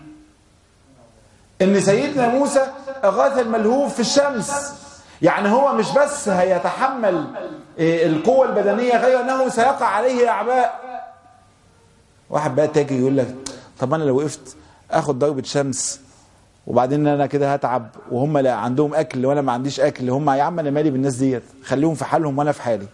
ان سيدنا موسى اغاث الملهوف في الشمس. يعني هو مش بس هيتحمل القوه البدنيه، غير انه سيقع عليه اعباء. واحد بقى تاجي يقول لك طب انا لو وقفت اخد ضربة شمس وبعدين انا كده هتعب، وهم لا عندهم اكل وانا ما عنديش اكل، هم يا عم انا مالي بالناس ديت، خليهم في حالهم وانا في حالي.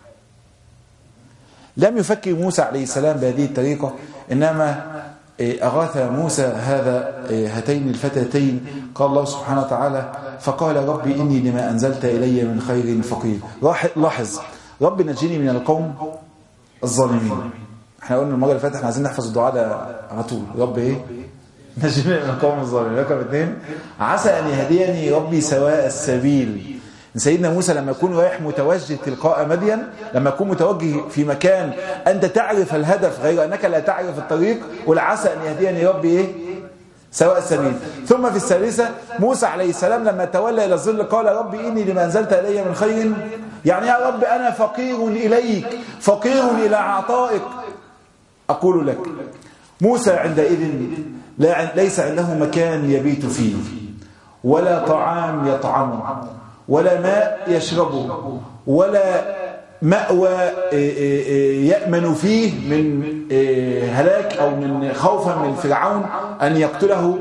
لم يفكر موسى عليه السلام بهذه الطريقة، انما اغاث موسى هاتين الفتاتين. قال الله سبحانه وتعالى فقال ربي اني لما انزلت الي من خير فقير. لاحظ رب نجيني من القوم الظالمين. احنا قلنا المره اللي فاتت احنا عايزين نحفظ الدعاء ده على طول. رب ايه؟ نجيني من القوم الظالمين. رقم 2 عسى ان يهديني ربي سواء السبيل. سيدنا موسى لما يكون رايح متوجه تلقاء مدين، لما يكون متوجه في مكان انت تعرف الهدف غير انك لا تعرف الطريق، والعسى ان يهديني ربي ايه؟ سواء السبيل. ثم في الثالثه موسى عليه السلام لما تولى الى الظل قال ربي اني لما انزلت الي من خير. يعني يا رب انا فقير اليك، فقير الى عطائك. أقول لك موسى عندئذ ليس عنده مكان يبيت فيه، ولا طعام يطعمه، ولا ماء يشربه، ولا مأوى يأمن فيه من هلاك أو من خوفا من فرعون أن يقتله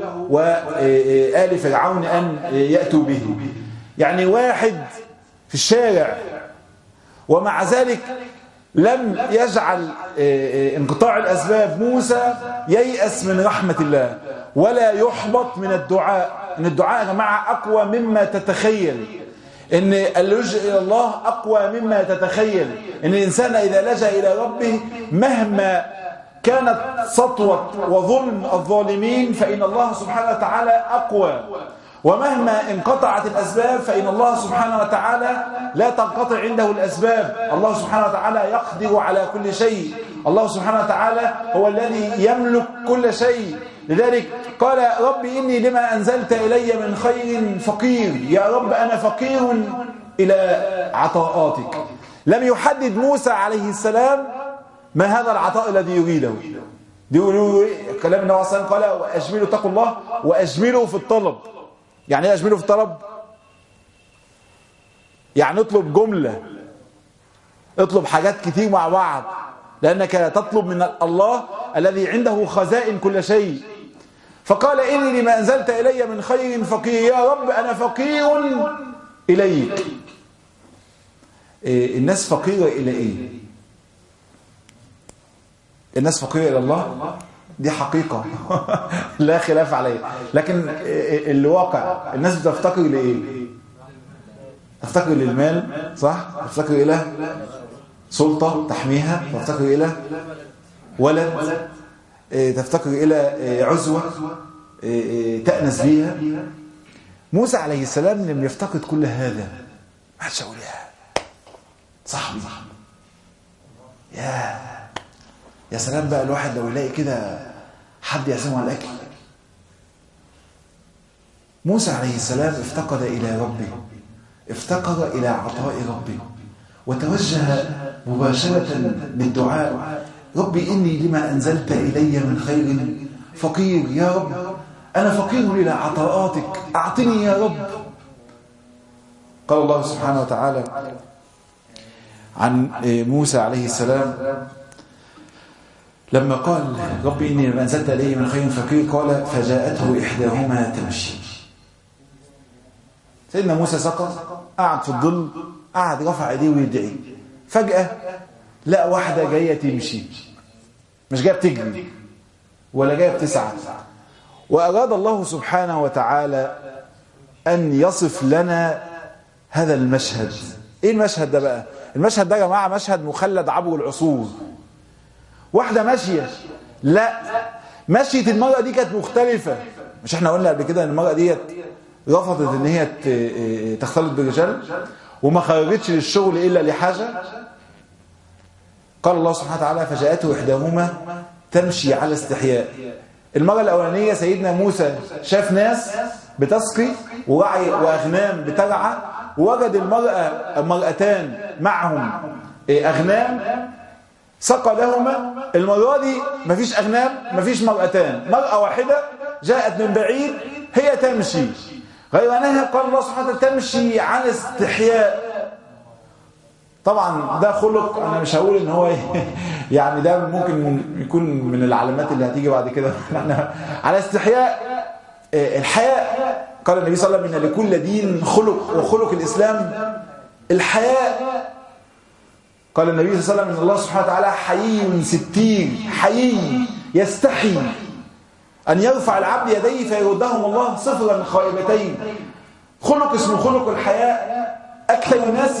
وآل فرعون أن يأتوا به. يعني واحد في الشارع، ومع ذلك لم يجعل انقطاع الأسباب موسى ييأس من رحمة الله ولا يحبط من الدعاء. إن الدعاء يا جماعة أقوى مما تتخيل، إن اللجوء إلى الله أقوى مما تتخيل. إن الإنسان إذا لجأ إلى ربه مهما كانت سطوة وظلم الظالمين فإن الله سبحانه وتعالى أقوى، ومهما انقطعت الأسباب فإن الله سبحانه وتعالى لا تنقطع عنده الأسباب. الله سبحانه وتعالى يقدر على كل شيء، الله سبحانه وتعالى هو الذي يملك كل شيء. لذلك قال ربي إني لما أنزلت إلي من خير فقير. يا رب أنا فقير إلى عطاءاتك. لم يحدد موسى عليه السلام ما هذا العطاء الذي يريده. يقولوا كلام النبي صلى الله عليه وسلم قال وأجملوا اتقوا الله وأجملوا في الطلب. يعني ايه أجملوا في الطلب؟ يعني اطلب جملة، اطلب حاجات كتير مع بعض، لأنك تطلب من الله الذي عنده خزائن كل شيء. فقال إني لما أنزلت إلي من خير فقير. يا رب أنا فقير إليك. الناس فقيرة إلى إيه؟ الناس فقيرة إلى الله، دي حقيقة لا خلاف عليها. لكن الواقع الناس بتفتقر لإيه؟ تفتقر للمال، صح؟ تفتقر إلى سلطة تحميها، تفتقر إلى ولد، تفتقر إلى عزوة تأنس بيها. موسى عليه السلام لم يفتقد كل هذا. ما حدش يقول يا صاحبي يا سلام بقى الواحد لو يلاقي كده حد يعزمه على الأكل. موسى عليه السلام افتقد إلى ربه، افتقر إلى عطاء ربه، وتوجه مباشرة بالدعاء: ربي إني لما أنزلت إلي من خير فقير. يا رب أنا فقير إلى عطاءاتك، أعطني يا رب. قال الله سبحانه وتعالى عن موسى عليه السلام لما قال: ربي إني لما أنزلت إلي من خير فقير، قال: فجاءته إحداهما تمشي. سيدنا موسى سقط، قعد في الظل، قعد رفع ايديه ويدعي. فجأة لقى واحدة جاية تمشي، مش جاية بتجري ولا جاية بتسعى. وأراد الله سبحانه وتعالى أن يصف لنا هذا المشهد. إيه المشهد ده بقى؟ المشهد ده يا جماعة مشهد مخلد عبر العصور. واحدة ماشية، لا مشية المرأة دي كانت مختلفة. مش احنا قلنا قبل كده ان المرأة دي رفضت ان هي تختلط بالرجال وما خرجتش للشغل الا لحاجة. قال الله سبحانه وتعالى: فجاءته إحداهما تمشي على استحياء. المرة الأولانية سيدنا موسى شاف ناس بتسقي ورعي وأغنام بترعى، ووجد المرأتان معهم أغنام سقى لهما. المرة دي مفيش أغنام، مفيش مرأتان، مرأة واحدة جاءت من بعيد هي تمشي. غير أنها قال الله سبحانه وتعالى تمشي على استحياء. طبعا ده خلق، أنا مش هقول إن هو يعني ده ممكن يكون من العلامات اللي هتيجي بعد كده. على استحياء الحياء. قال النبي صلى الله عليه وسلم: إن لكل دين خلق، وخلق الإسلام الحياء. قال النبي صلى الله عليه وسلم: إن الله سبحانه وتعالى حيي ستير، حيي يستحي أن يرفع العبد يديه فيردهم الله صفرا خائبتين. خلق اسمه خلق الحياء. أكثر الناس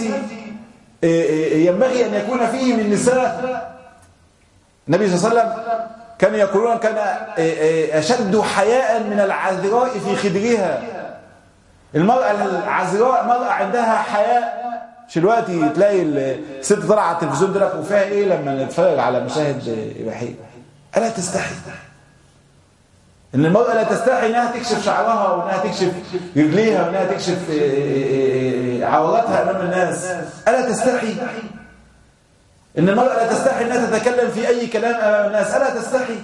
ينبغي أن يكون فيه من نساء. النبي صلى الله عليه وسلم كان يقولون: كان أشد حياء من العذراء في خدرها. المرأة العذراء مرأة عندها حياء. مش دلوقتي تلاقي الست طالعه على التلفزيون دلوقتي وفيها ايه لما نتفرج على مشاهد اباحيه؟ الا تستحي. ان المرأة لا تستحي انها تكشف شعرها وانها تكشف رجليها وانها تكشف عوراتها امام الناس. الا تستحي. ان المرأة لا تستحي انها تتكلم في اي كلام امام الناس. الا تستحي.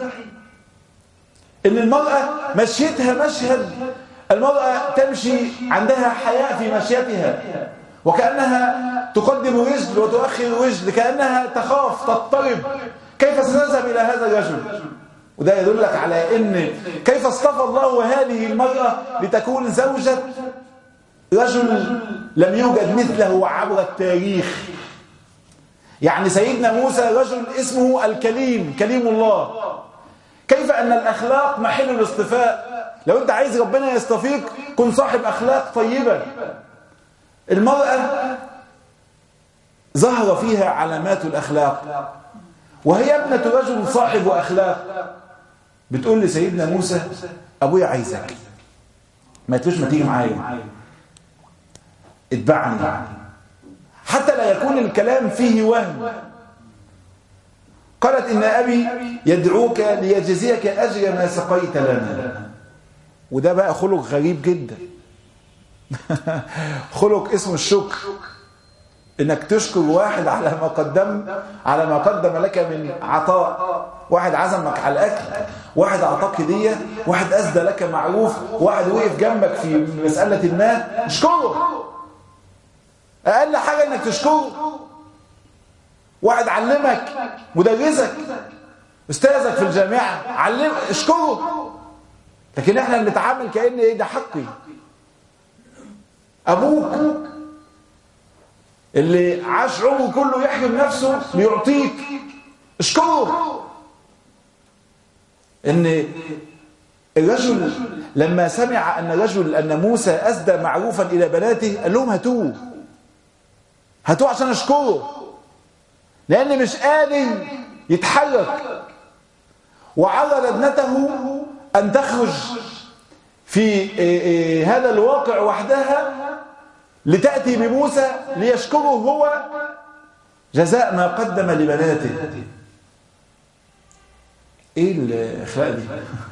ان المرأة مشيتها مشهد، المرأة تمشي عندها حياء في مشيتها، وكأنها تقدم رجل وتؤخر رجل، كأنها تخاف تضطرب كيف ستذهب إلى هذا الرجل. وده يدلك على ان كيف اصطفى الله هذه المرأة لتكون زوجة رجل لم يوجد مثله عبر التاريخ. يعني سيدنا موسى رجل اسمه الكليم، كليم الله. كيف أن الأخلاق محل الاصطفاء. لو أنت عايز ربنا يصطفيك كن صاحب أخلاق طيبة. المرأة ظهر فيها علامات الأخلاق، وهي ابنة رجل صاحب أخلاق. بتقول لسيدنا موسى: أبويا عايزك، ما تقولش ما تيجي معايا، اتبعني، حتى لا يكون الكلام فيه وهم. قالت: إن أبي يدعوك ليجزيك أجر ما سقيت لنا. وده بقى خلق غريب جدا. خلق اسمه الشكر، انك تشكر واحد على ما قدم لك من عطاء. واحد عزمك على الاكل، واحد اعطاك هديه، واحد اسدى لك معروف، واحد وقف جنبك في مساله ما، اشكره. اقل حاجه انك تشكره. واحد علمك، مدرسك، استاذك في الجامعه، اشكره. لكن احنا بنتعامل كأن ايه ده حقي. ابوك اللي عاش عمره كله يحرم نفسه ليعطيك، اشكره. ان الرجل لما سمع ان موسى اسدى معروفا الى بناته قال لهم: هاتوه عشان اشكره، لان مش قادر يتحرك. وعرض ابنته أن تخرج في هذا الواقع وحدها لتأتي بموسى ليشكره هو جزاء ما قدم لبناته. ايه الاخلاق دي؟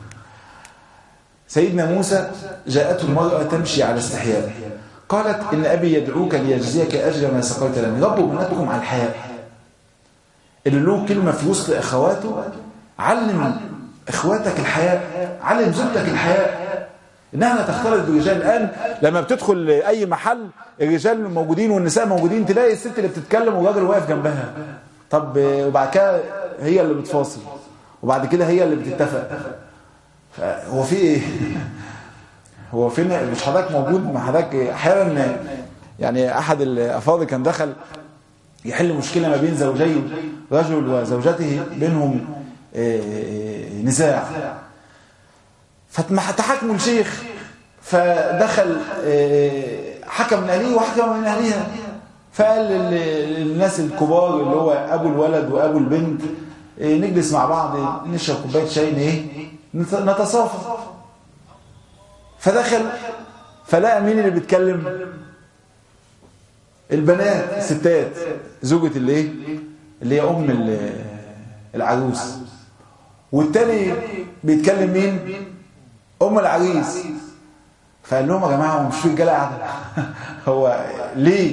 سيدنا موسى جاءته المرأة تمشي على استحياء، قالت إن أبي يدعوك ليجزيك أجر ما سقيت لنا. ربوا بناتكم على الحياء. اللي له كلمة في وسط أخواته، علم إخواتك الحياء، علم زوجتك الحياء، إنها لا تختلط بالرجال. الآن لما بتدخل أي محل الرجال موجودين والنساء موجودين، تلاقي الست اللي بتتكلم والراجل واقف جنبها. طب وبعد كده هي اللي بتفاصل، وبعد كده هي اللي بتتفق. هو في ايه؟ هو فين؟ مش حضرتك موجود مع حضرتك؟ احيانا يعني احد الافاضل كان دخل يحل مشكله ما بين زوجين، رجل وزوجته بينهم نزاع، فتحاكموا الشيخ، فدخل حكم من اهليه وحكم من اهلها، فقال للناس الكبار اللي هو ابو الولد وابو البنت نجلس مع بعض نشرب كوبايه شاي نتصافى. فدخل فلقى مين اللي بيتكلم؟ البنات، الستات، زوجة اللي هي ام العروس. والتاني بيتكلم مين؟ ام العريس. فقال لهم يا جماعه مش في رجاله قاعده. هو ليه؟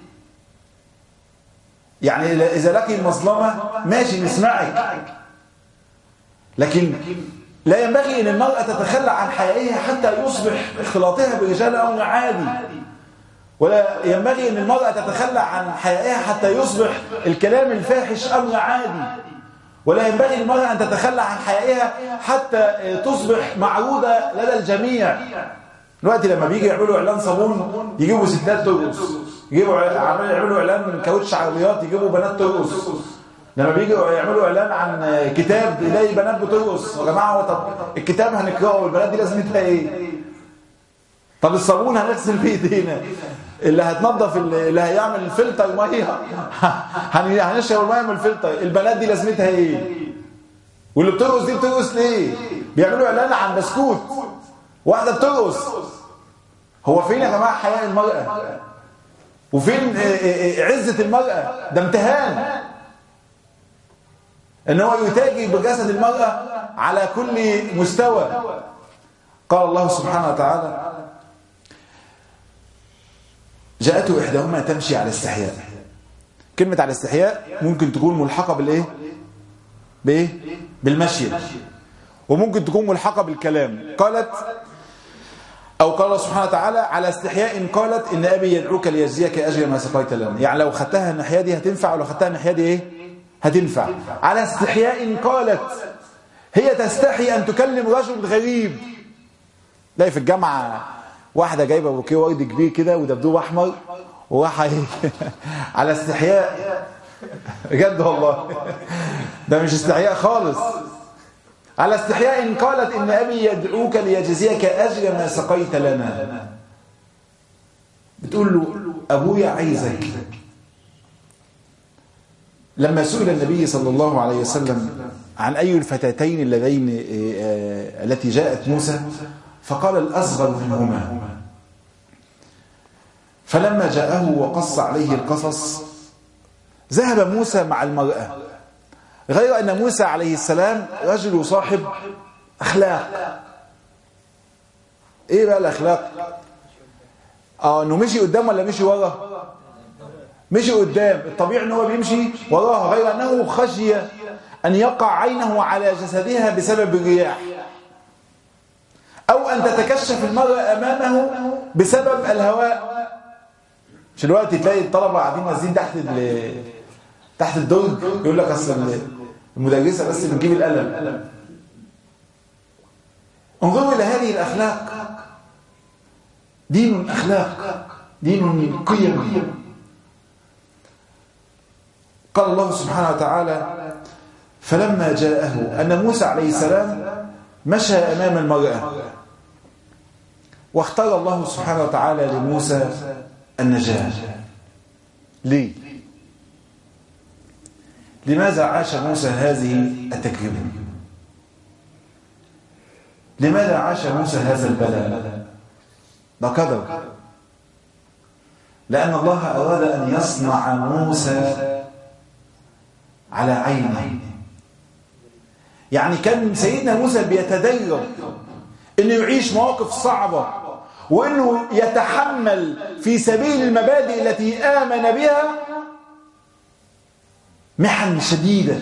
يعني اذا لك المظلمه ماشي نسمعك، لكن لا ينبغي ان المرأة تتخلى عن حيائها حتى يصبح اختلاطها برجال امر عادي، ولا ينبغي ان المرأة تتخلى عن حيائها حتى يصبح الكلام الفاحش امر عادي، ولا ينبغي للمرأة ان تتخلى عن حيائها حتى تصبح معروضة لدى الجميع. دلوقتي لما بيجي يعملوا اعلان صابون يجيبوا ستات ترقص، يعملوا اعلان كاوتش عربيات يجيبوا بنات ترقص، لما بيجوا يعملوا اعلان عن كتاب يلاقي بنات بترقص. يا جماعه طب الكتاب هنقراه والبنات دي لازمتها ايه؟ طب الصابون هنغسل بيه ايدينا، اللي هتنظف اللي هيعمل الفلتر ميه هنشرب الميه من الفلتر، البنات دي لازمتها ايه؟ واللي بترقص دي بترقص ليه؟ بيعملوا اعلان عن بسكوت واحده بترقص. هو فين يا جماعه حياء المرأة؟ وفين عزة المرأة؟ ده امتهان ان هو يتاجر بجسد المرأة على كل مستوى. قال الله سبحانه وتعالى جاءته إحداهما تمشي على استحياء. كلمة على استحياء ممكن تكون ملحقة بايه؟ بالمشي، وممكن تكون ملحقة بالكلام. قالت أو قال الله سبحانه وتعالى على استحياء قالت إن أبي يدعوك ليجزيك أجر ما سقيت لنا. يعني لو خدتها الناحية دي هتنفع، ولو خدتها الناحية دي ايه؟ هتنفع. على استحياء قالت، هي تستحي أن تكلم رجل غريب. لا في الجامعة واحدة جايبة بوكيه ورد كبير كده ودبدوب أحمر وراح على استحياء، بجد والله ده مش استحياء خالص. على استحياء قالت إن أبي يدعوك ليجزيك أجر ما سقيت لنا. بتقول له أبويا عايزك. لما سئل النبي صلى الله عليه وسلم عن أي الفتاتين اللذين التي جاءت موسى فقال الأصغر منهما. فلما جاءه وقص عليه القصص ذهب موسى مع المرأة، غير أن موسى عليه السلام رجل صاحب أخلاق. إيه بقى الأخلاق؟ أنه مشي قدام ولا مشي ورا؟ مشي قدام. الطبيعي أنه بيمشي وراها، غير أنه خشي أن يقع عينه على جسدها بسبب الرياح، أو أن تتكشف المرأة أمامه بسبب الهواء. مش الوقت تلاقي الطلبة قاعدين نازلين تحت الدرج يقول لك أصل المدرسة بس بتجيب القلم. انظروا إلى هذه الأخلاق. دين أخلاق، دين قيم. قال الله سبحانه وتعالى فلما جاءه أن موسى عليه السلام مشى أمام المرأة، واختار الله سبحانه وتعالى لموسى النجاة. ليه؟ لماذا عاش موسى هذه التجربة؟ لماذا عاش موسى هذا البلاء؟ ده قدر، لأن الله أراد أن يصنع موسى على عينه. يعني كان سيدنا موسى بيتدرب أنه يعيش مواقف صعبة، وأنه يتحمل في سبيل المبادئ التي آمن بها محن شديدة.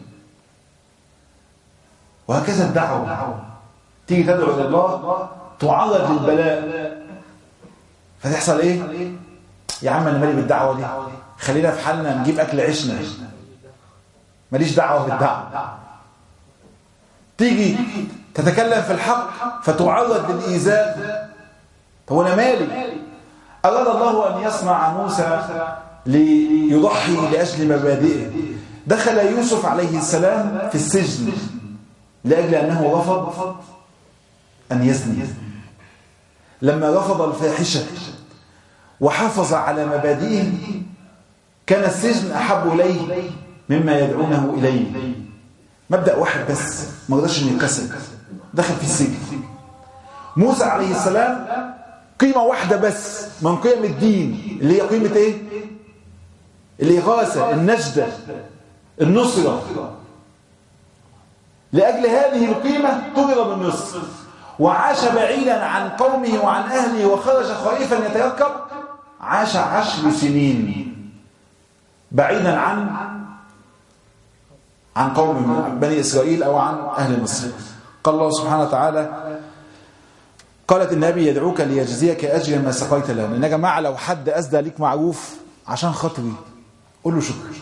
وهكذا الدعوة، تيجي تدعو إلى الله تعرض للبلاء، فتحصل إيه؟ يا عم أنا مالي بالدعوة دي، خلينا في حالنا نجيب أكل عيشنا، ماليش دعوة بالدعوة. تيجي تتكلم في الحق فتعرض للإيذاء، طب أنا مالي؟ أراد الله أن يصنع موسى ليضحي لأجل مبادئه. دخل يوسف عليه السلام في السجن لأجل أنه رفض أن يزني. لما رفض الفاحشة وحافظ على مبادئه كان السجن أحب إليه مما يدعونه إليه. مبدأ واحد بس ما قدرش أن يكسر، دخل في السجن. موسى عليه السلام قيمة واحدة بس من قيم الدين، اللي هي قيمة إيه؟ الإغاثة، النجدة، النصرة. لأجل هذه القيمة تضرب النصر، وعاش بعيدا عن قومه وعن أهله، وخرج خائفا يتيقظ. عاش 10 سنين بعيدا عن قوم بني إسرائيل أو عن أهل مصر. قال الله سبحانه وتعالى: قالت النبي يدعوك ليجزيك أجر ما سقيت له. لأن يا جماعة لو حد أسدى ليك معروف عشان خاطري قول له شكر.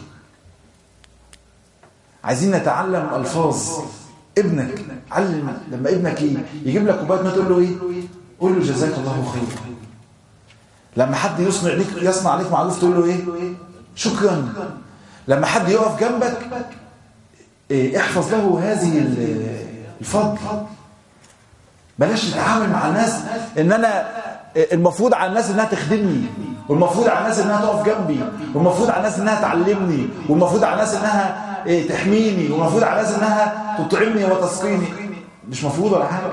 عايزين نتعلم ألفاظ. ابنك علم لما ابنك يجيب لك كوبايه ما تقول له ايه؟ قول له جزاك الله خير. لما حد يصنع عليك معروف تقول له ايه؟ شكرا. لما حد يقف جنبك احفظ له هذه الفضل. بلاش نتعامل مع الناس ان انا المفروض على الناس انها تخدمني، والمفروض على الناس انها تقف جنبي، والمفروض على الناس انها تعلمني، والمفروض على الناس انها تحميني، والمفروض على الناس انها تطعمني وتسقيني. مش مفروض ولا حاجه.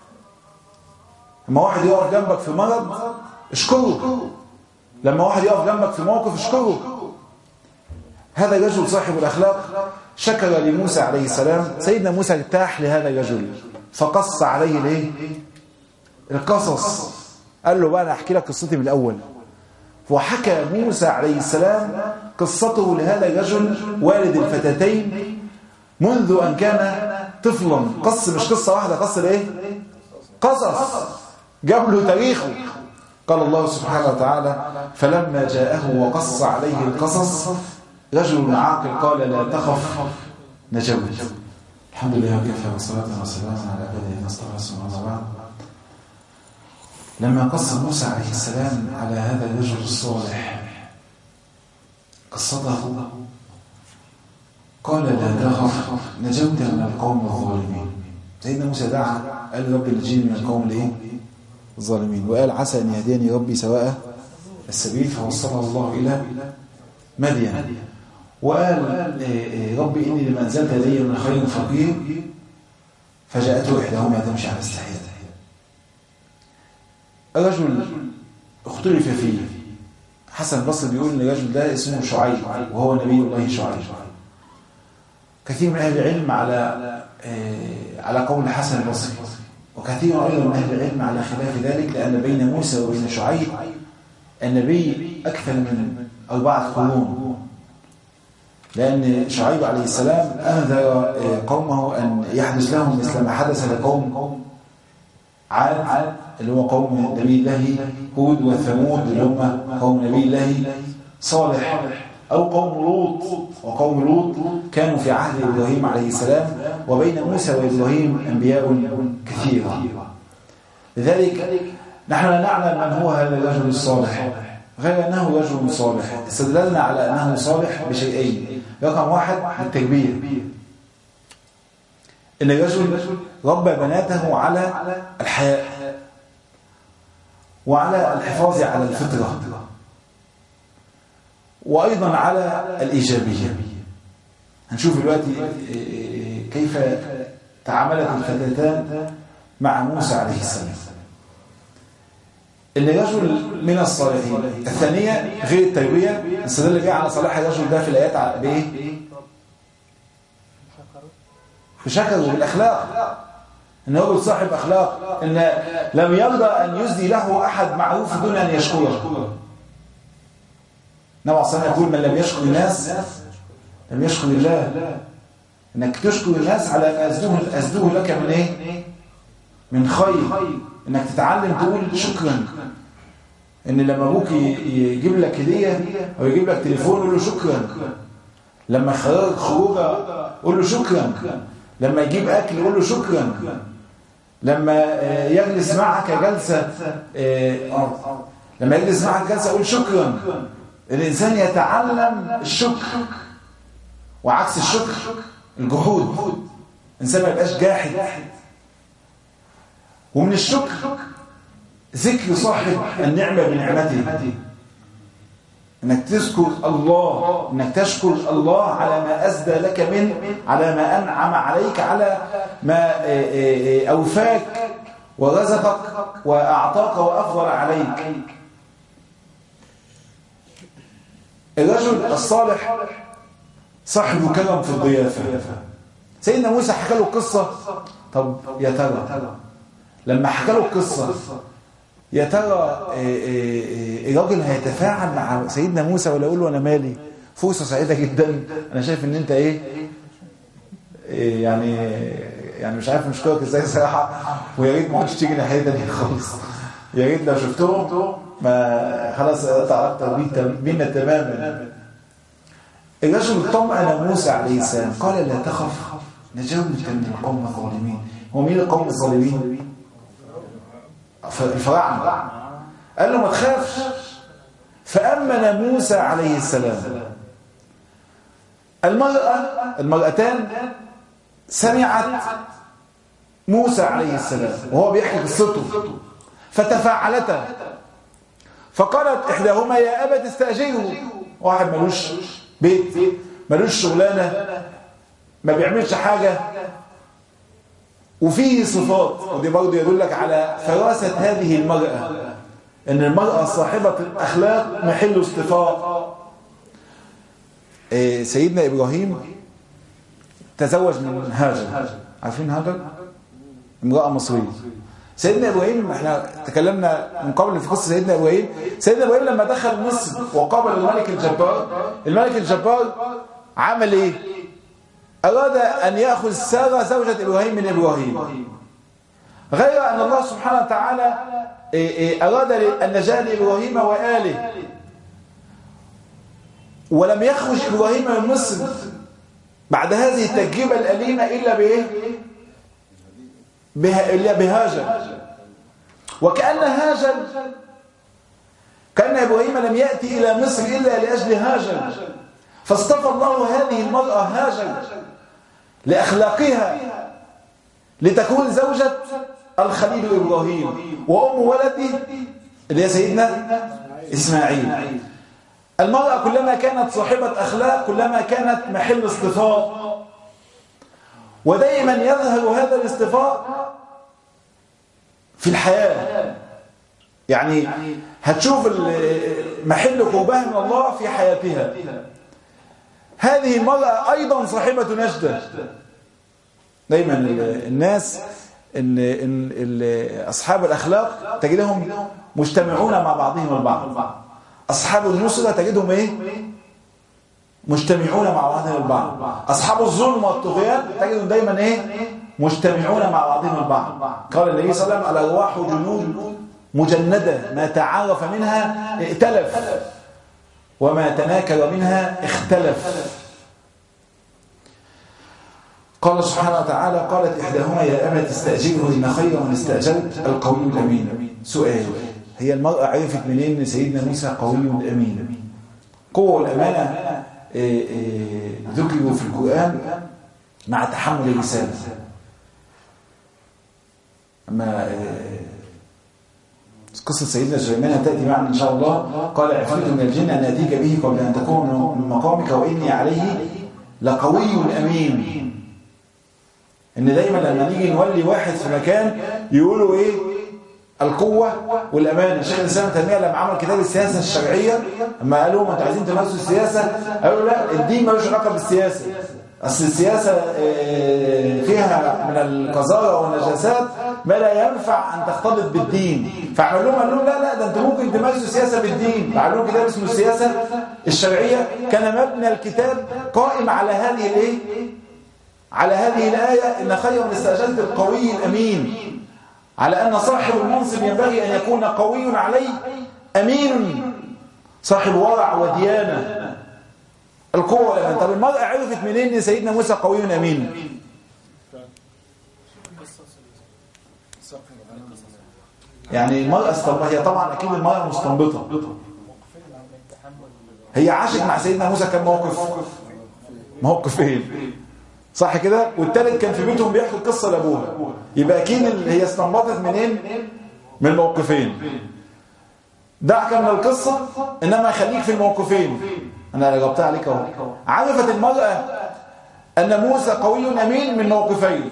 لما واحد يقف جنبك في مرض اشكره، لما واحد يقف جنبك في موقف اشكره. هذا الرجل صاحب الاخلاق شكر لموسى عليه السلام. سيدنا موسى ارتاح لهذا الرجل فقص عليه الايه؟ القصص. قال له بقى انا احكي لك قصتي من الاول. وحكى موسى عليه السلام قصته لهذا الرجل والد الفتاتين منذ ان كان طفلا. قص مش قصه واحده، قص الايه؟ قصص. جاب له تاريخه. قال الله سبحانه وتعالى: فلما جاءه وقص عليه القصص رجل عاقل قال لا تخف نجوت. الحمد لله وكفى والصلاة والسلام على عباده المصطفى صلى الله عليه وسلم. لما قص موسى عليه السلام على هذا الرجل الصالح قصته قال لا تخف نجوت من القوم الظالمين. سيدنا موسى دعا قال رب نجيني من القوم الايه؟ الظالمين. وقال عسى ان يهديني ربي سواء السبيل. فوصله الله الى مدين. وقال ربي إني لما أنزلت لي من خير فقير. فجاءته إحداهما تمشي على استحياء. الرجل اختلف فيه. حسن البصري بيقول ان الرجل ده اسمه شعيب وهو نبي الله شعيب. كثير من أهل العلم على قول حسن البصري، وكثير أيضا من أهل العلم على خلاف ذلك، لأن بين موسى وبين شعيب النبي أكثر من 4 قرون. لأن شعيب عليه السلام أنذر قومه أن يحدث لهم مثل ما حدث لقوم عاد اللي هو قوم نبي الله هود، وثمود اللي هم قوم نبي الله صالح، أو قوم لوط. وقوم لوط كانوا في عهد إبراهيم عليه السلام، وبين موسى وإبراهيم أنبياء كثيرة. لذلك نحن لا نعلم من هو هذا الرجل الصالح غير أنه رجل صالح. استدللنا على أنه صالح بشيئين. رقم 1 التربية. إن الرجل ربى بناته على الحياء وعلى الحفاظ على الفطرة، وأيضا على الإيجابية. هنشوف دلوقتي كيف تعاملت الفتاتان مع موسى عليه السلام، إن رجل من الصالحين. الثانية غير التربية، استدل بها على صلاح الرجل ده في الآيات بإيه؟ بشكره بالأخلاق، إن رجل صاحب أخلاق، إن لم يرضى أن يزدي له أحد معروف دون أن يشكره. نوع صلى يقول: من لم يشكر الناس لم يشكر الله. إنك تشكر الناس على ما أزدوه لك من إيه؟ من خير. إنك تتعلم تقول شكرا. إن لما أبوك يجيب لك هدية أو يجيب لك تليفون قول له شكرا. لما يخرج خروجه قول له شكرا. لما يجيب أكل قول له شكرا. لما يجلس معك جلسة قول شكرا. الإنسان يتعلم الشكر، وعكس الشكر الجحود. الإنسان ما يبقاش جاحد. ومن الشكر ذكر صاحب النعمة بنعمته، انك تذكر الله، انك تشكر الله على ما أسدى لك منه، على ما أنعم عليك، على ما أوفاك ورزقك وأعطاك وأفضل عليك. الرجل الصالح صاحب كرم في الضيافة. سيدنا موسى حكى له قصة. طب يا ترى لما حكى له القصة، يا ترى الراجل هيتفاعل مع سيدنا موسى ولا يقول له أنا مالي؟ فرصة سعيدة جدا. أنا شايف إن أنت يعني مش عارف نشكرك إزاي صراحة، ويا ريت ما عادش تيجي ناحية تانية خالص. يا ريت لو شفتهم ما خلاص تعرفت بينا تماما. الرجل طمأن موسى عليه السلام قال: لا تخف، نجوت من القوم الظالمين. هو مين القوم الظالمين؟ الفراعنة. قال له ما تخافش. فأمن موسى عليه السلام. المرأتان سمعت موسى عليه السلام وهو بيحكي قصته، فتفاعلتا، فقالت إحداهما: يا أبت استأجره. واحد ملوش بيت، ملوش شغلانة، ما بيعملش حاجة، وفيه صفات. ودي برضه يدلك على فراسة هذه المرأة، ان المرأة صاحبة الأخلاق محل اصطفاء. سيدنا إبراهيم تزوج من هاجر. عارفين هاجر؟ امرأة مصرية. سيدنا إبراهيم، احنا تكلمنا من قبل في قصة سيدنا إبراهيم. سيدنا إبراهيم لما دخل مصر وقابل الملك الجبار، الملك الجبار عمل ايه؟ أراد أن يأخذ سارة زوجة إبراهيم من إبراهيم، غير أن الله سبحانه وتعالى أراد النجاة لإبراهيم وآله. ولم يخرج إبراهيم من مصر بعد هذه التجربة الأليمة إلا بإيه؟ إلا بهاجر. وكأن هاجر، كأن إبراهيم لم يأتي إلى مصر إلا لأجل هاجر، فاصطفى الله هذه المرأة هاجر لأخلاقها لتكون زوجة الخليل إبراهيم وأم ولده اللي هي سيدنا إسماعيل. المرأة كلما كانت صاحبة أخلاق كلما كانت محل اصطفاء، ودائما يظهر هذا الاصطفاء في الحياة. يعني هتشوف محل قربها من الله في حياتها. هذه المرأة أيضا صاحبة نجدة. دايما الناس إن أصحاب الأخلاق تجدهم مجتمعون مع بعضهم البعض. أصحاب النصرة تجدهم إيه؟ مجتمعون مع بعضهم البعض. أصحاب الظلم والطغيان تجدهم دايما إيه؟ مجتمعون مع بعضهم البعض. قال النبي صلى الله عليه وسلم: الأرواح جنود مجندة، ما تعارف منها ائتلف وما تناكر منها اختلف. قال سبحانه وتعالى: قالت إحداهما يا أبت استأجره إن خير من استأجرت القوي الأمين. سؤال: هي المرأة عرفت منين إن سيدنا موسى قوي أمين؟ قوة والأمانة ذكروا في القرآن مع تحمل الرسالة. أما قصة سيدنا سليمان تأتي معنا إن شاء الله. قال عفريت من الجن أن أتيك به قبل أن تكون من مقامك وإني عليه لقوي أمين. ان دايما لما نيجي نولي واحد في مكان يقولوا ايه؟ القوة والأمان. الشيخ الإسلام تيمية لما عمل كتاب السياسة الشرعية، لما قالوا ما انتوا عايزين تمارسوا السياسة، قالوا لا، الدين ملوش علاقة بالسياسة، أصل السياسة فيها من القذارة والنجاسات ما لا ينفع أن تختلط بالدين. فعمل لهم قال لهم لا ده انتوا ممكن تمارسوا السياسة بالدين. فعمل لهم كتاب اسمه السياسة الشرعية، كان مبنى الكتاب قائم على هذه الايه؟ على هذه الآية: إن خير من استأجرت القوي الأمين، على أن صاحب المنصب ينبغي أن يكون قوي عليه أمين، صاحب ورع وديانة. القوة والأمان. طب المرأة عرفت منين إن سيدنا موسى قوي أمين؟ يعني المرأة هي طبعا أكيد المرأة مستنبطة، هي عاشت مع سيدنا موسى كم موقفين، صح كده؟ والثالث كان في بيتهم بيحكوا القصة لأبوها، يبقى أكيد هي استنبطت منين؟ من موقفين. دعك من القصة، إنما خليك في الموقفين. أنا جاوبتها عليك أهو. عرفت المرأة أن موسى قوي أمين من موقفين: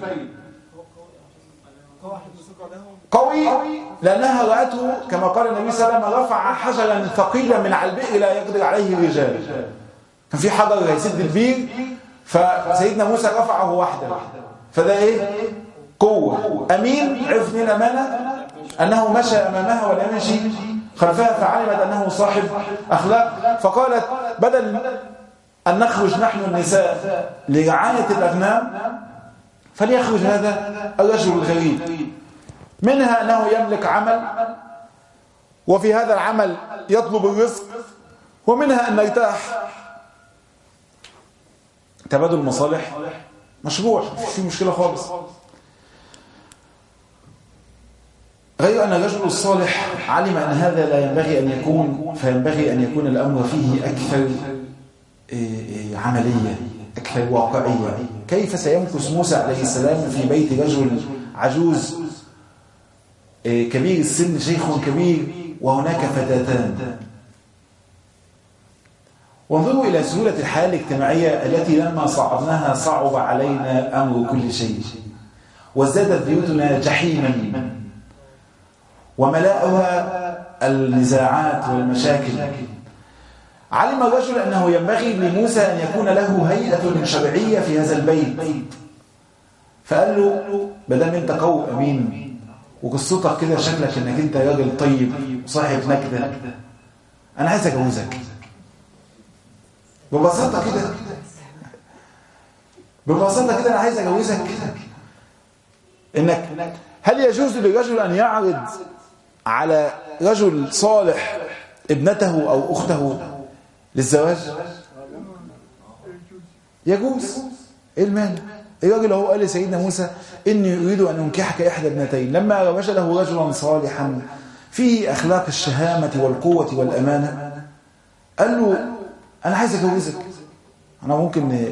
قوي لأنها رأته كما قال النبي صلى الله عليه وسلم رفع حجرا ثقيلا من على البئر لا يقدر عليه الرجال. كان في حجر هيسد البير، فسيدنا موسى رفعه وحده، فده ايه؟ قوة. أمين، عرف من الأمانة أنه مشى أمامها ولا يمشي خلفها، فعلمت أنه صاحب أخلاق، فقالت بدل أن نخرج نحن النساء لرعاية الأغنام فليخرج هذا الرجل الغريب. منها أنه يملك عمل، وفي هذا العمل يطلب الرزق، ومنها أن نرتاح. تبادل المصالح مشروع، مفيش فيه مشكلة خالص. غير أن الرجل الصالح علم أن هذا لا ينبغي أن يكون، فينبغي أن يكون الأمر فيه أكثر عملية، أكثر واقعية. كيف سيمكث موسى عليه السلام في بيت رجل عجوز كبير السن، شيخ كبير، وهناك فتاتان؟ وانظروا إلى سهولة الحياة الاجتماعية التي لما صعبناها صعب علينا أمر كل شيء، وازدادت بيوتنا جحيما وملاؤها النزاعات والمشاكل. علم الرجل أنه ينبغي لموسى أن يكون له هيئة شرعية في هذا البيت، فقال له بدل انت قوي أمين وقصتك كده شكلك انك انت راجل طيب وصاحب نكدة، أنا عايز أجوزك ببساطة كده، ببساطة كده أنا عايز أجوزك. إنك هل يجوز للرجل أن يعرض على رجل صالح ابنته أو أخته للزواج؟ يجوز. إيه المانع؟ الراجل هو قال لسيدنا موسى إني أريد أن أنكحك إحدى ابنتين، لما وجده رجلا صالحا فيه أخلاق الشهامة والقوة والأمانة قال له أنا عايز أجوزك. أنا ممكن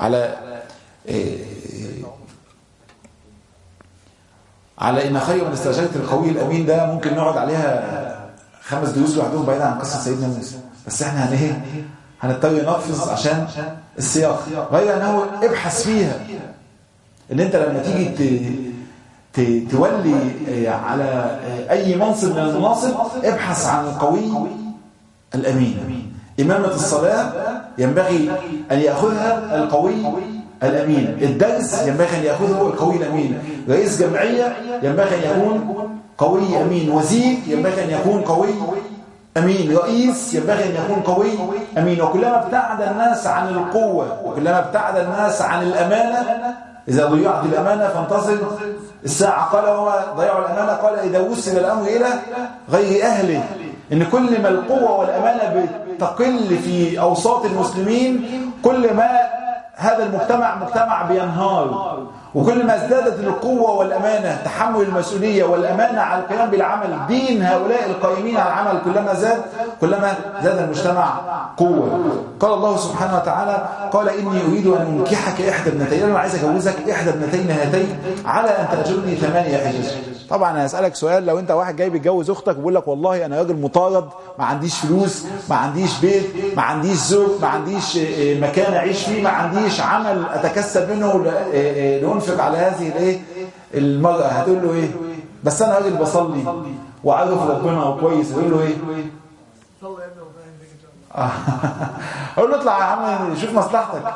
على إن خير من استأجرت القوي الأمين ده ممكن نقعد عليها 5 دروس لوحدهم بعيدا عن قصة سيدنا موسى، بس احنا هنضطر نقفز عشان السياق. غير أنه ابحث فيها، إن أنت لما تيجي تولي على أي منصب من المناصب ابحث عن القوي الأمين. إمامة الصلاة ينبغي أن يأخذها القوي الأمين، الدرس ينبغي أن يأخذه القوي الأمين، رئيس جمعية ينبغي أن يكون قوي أمين، وزير ينبغي أن يكون قوي أمين، رئيس ينبغي أن يكون قوي أمين. وكلما ابتعد الناس عن القوة وكلما ابتعد الناس عن الأمانة، إذا ضيعت الأمانة فانتظر الساعة. قال هو ضيعوا الأمانة، قال إذا وصل الأمر إلى غير أهله. إن كل ما القوة والأمانة بتقل في أوساط المسلمين كل ما هذا مجتمع بينهار، وكل ما ازدادت القوة والأمانة، تحمل المسؤولية والأمانة على القيام بالعمل، دين هؤلاء القائمين على العمل كلما زاد المجتمع قوة. قال الله سبحانه وتعالى قال إني أريد أن أنكحك إحدى ابنتين، أنا عايز أجوزك إحدى ابنتين هاتين على أن تأجرني 8 حجج. طبعا أنا هسألك سؤال، لو أنت واحد جاي بيتجوز أختك وبيقول لك والله أنا راجل مطارد، ما عنديش فلوس، ما عنديش بيت، ما عنديش زوج، ما عنديش مكان أعيش فيه، ما عنديش عمل أتكسب منه ينفق على هذه الايه المرأة، هتقول له ايه؟ بس انا راجل بصلي وعارف ربنا وكويس، يقول له ايه؟ صلي يا ابني وربنا يهديك ان شاء الله. اقول له اطلع يا عم شوف مصلحتك.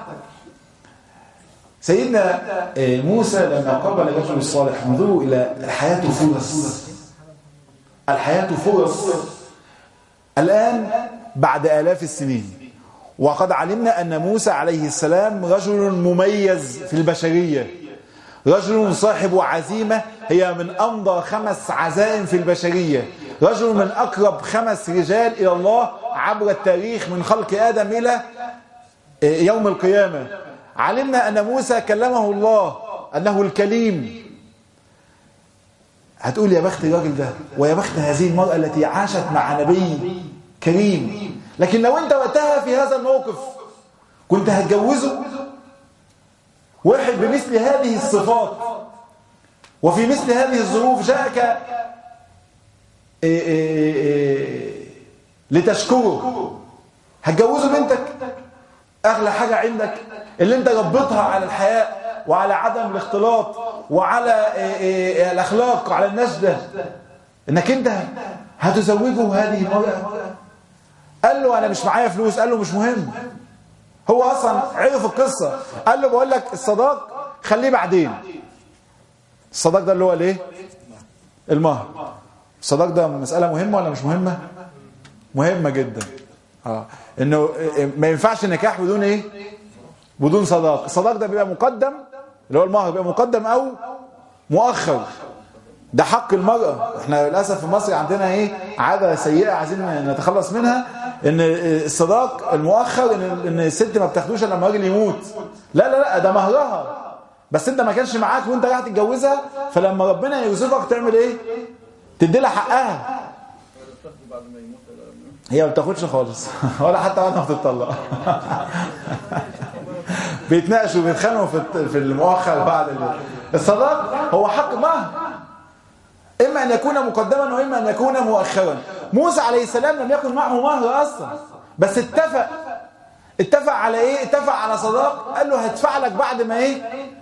سيدنا موسى لما قابل الرجل الصالح، انظروا الى الحياة فرص. الحياة فرص. الآن بعد آلاف السنين، وقد علمنا أن موسى عليه السلام رجل مميز في البشرية، رجل صاحب عزيمة هي من أمضى 5 عزائم في البشرية، رجل من أقرب 5 رجال إلى الله عبر التاريخ من خلق آدم إلى يوم القيامة. علمنا أن موسى كلمه الله أنه الكليم. هتقول يا بخت الراجل ده ويا بخت هذه المرأة التي عاشت مع نبي كريم. لكن لو انت وقتها في هذا الموقف كنت هتجوزه واحد بمثل هذه الصفات وفي مثل هذه الظروف جاءك لتشكره، هتجوزه بنتك اغلى حاجة عندك اللي انت ربطها على الحياء وعلى عدم الاختلاط وعلى الاخلاق وعلى النجدة، انك انت هتزوجه هذه المرأة. قال له انا مش معايا فلوس، قال له مش مهم، هو اصلا عرف القصة. قال له بقول لك الصداق خليه بعدين. الصداق ده اللي هو الايه؟ المهر. الصداق ده مسألة مهمة ولا مش مهمة؟ مهمة جدا. انه ما ينفعش النكاح بدون ايه؟ بدون صداق. الصداق ده بيبقى مقدم، اللي هو المهر بيبقى مقدم او مؤخر. ده حق المرأة. احنا للأسف في مصر عندنا ايه عادة سيئة عايزين نتخلص منها، ان الصداق المؤخر ان الست ما بتاخدوش لما الراجل يموت. لا لا لا، ده مهرها، بس انت ما كانش معاك وانت رايح تتجوزها، فلما ربنا يرزقك تعمل ايه؟ تدي لها حقها. هي ما بتاخدش خالص ولا حتى بعد ما بتطلق. بيتناقشوا وبيتخانقوا في المؤخر بعد الصداق. هو حق مهر، إما أن يكون مقدما وإما أن يكون مؤخرا. موسى عليه السلام لم يكن معه مهر أصلا، بس اتفق على إيه؟ اتفق على صداق. قال له هدفع لك بعد ما إيه؟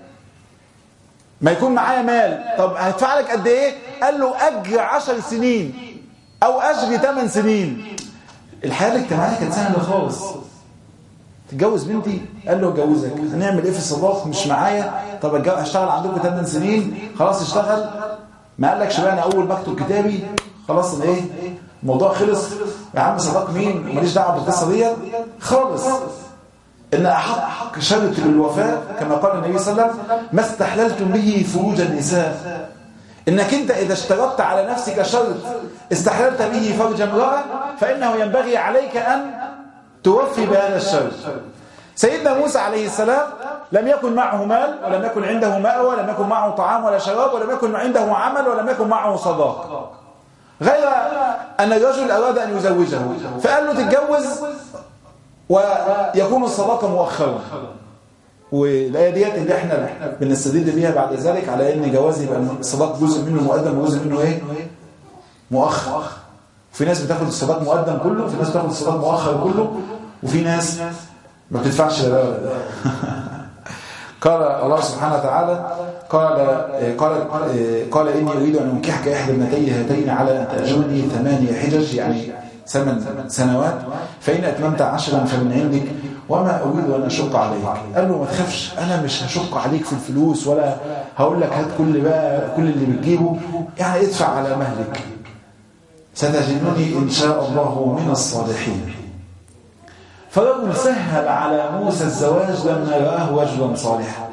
ما يكون معايا مال. طب هدفع لك قد إيه؟ قال له أجر 10 سنين أو أجر 8 سنين. الحياة الاجتماعية كانت سهلة خالص. تتجوز بنتي؟ قال له اتجوزك. هنعمل إيه في الصداق؟ مش معايا. طب هشتغل عندكم 8 سنين. خلاص اشتغل. ما قالكش بقى انا اول بكتب كتابي خلاص الايه الموضوع خلص يا عم. صداق مين؟ ماليش دعوه بالقصه دي خالص. ان احق شرط للوفاء كما قال النبي صلى الله عليه وسلم ما استحللتم به فروج النساء. انك انت اذا اشترطت على نفسك شرط استحللت به فرج امراه فانه ينبغي عليك ان توفي بهذا الشرط. سيدنا موسى عليه السلام لم يكن معه مال ولم يكن عنده مأوى ولم يكن معه طعام ولا شراب ولم يكن عنده عمل ولم يكن معه صداق، غير أن الرجل أراد أن يزوجه فقال له تتجوز ويكون الصداق مؤخرا. والآية ديت اللي احنا بنستدل بيها بعد ذلك على أن جواز يبقى الصداق جزء منه مقدم وجزء منه ايه؟ مؤخر. في ناس بتاخد الصداق مقدم كله، وفي ناس بتاخد الصداق مؤخر كله، وفي ناس ما بتدفعش لا. قال الله سبحانه وتعالى قال إني أريد أن أنكحك إحدى ابنتي هاتين على أن تأجرني 8 حجج، يعني 8 سنوات، فإن أتممت 10 فمن عندك وما أريد أن أشق عليك. قال له ما تخافش، أنا مش هشق عليك في الفلوس ولا هقول لك هات كل اللي بتجيبه، يعني ادفع على مهلك، ستجدني إن شاء الله من الصالحين. فرجل سهل على موسى الزواج لما رآه رجلا صالحا.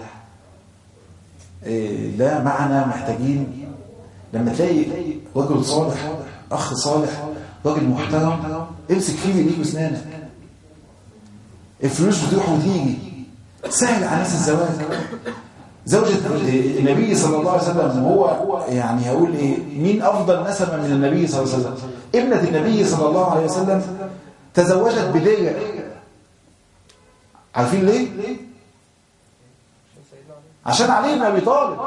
ده معنى محتاجين لما تلاقي رجل صالح، أخ صالح، راجل محترم، امسك فيه بإيديك واسنانك. الفلوس بتروح وتيجي، سهل على ناس الزواج. زوجة النبي صلى الله عليه وسلم، هو يعني هقول ايه، مين أفضل نسبة من النبي صلى الله عليه وسلم؟ ابنة النبي صلى الله عليه وسلم تزوجت بدرع. عارفين ليه؟ عشان علي بن ابي طالب.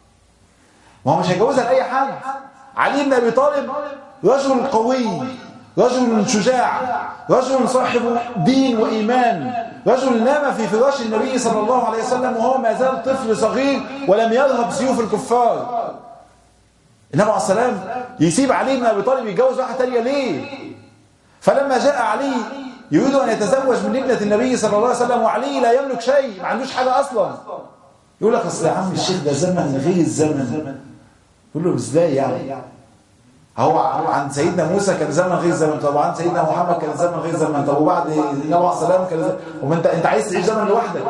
ما هو مش هيجوزها لاي حد. علي بن ابي طالب رجل قوي رجل شجاع، رجل صاحب دين وإيمان، رجل نام في فراش النبي صلى الله عليه وسلم وهو ما زال طفل صغير ولم يرهب سيوف الكفار. النبي عليه السلام يسيب علي بن أبي طالب يتجوز واحدة تانية ليه؟ فلما جاء علي يريد أن يتزوج من ابنة النبي صلى الله عليه وسلم وعلي لا يملك شيء، ما عندوش حاجة أصلا، يقول لك أصل يا عم الشيخ ده زمن غير الزمن. يقول له ازاي يعني؟ هو عن سيدنا موسى كان زمن غير زمن، طب عن سيدنا محمد كان زمن غير زمن، طب وبعد النبي عليه السلام كان زمن، وانت عايز تعيش زمن لوحدك؟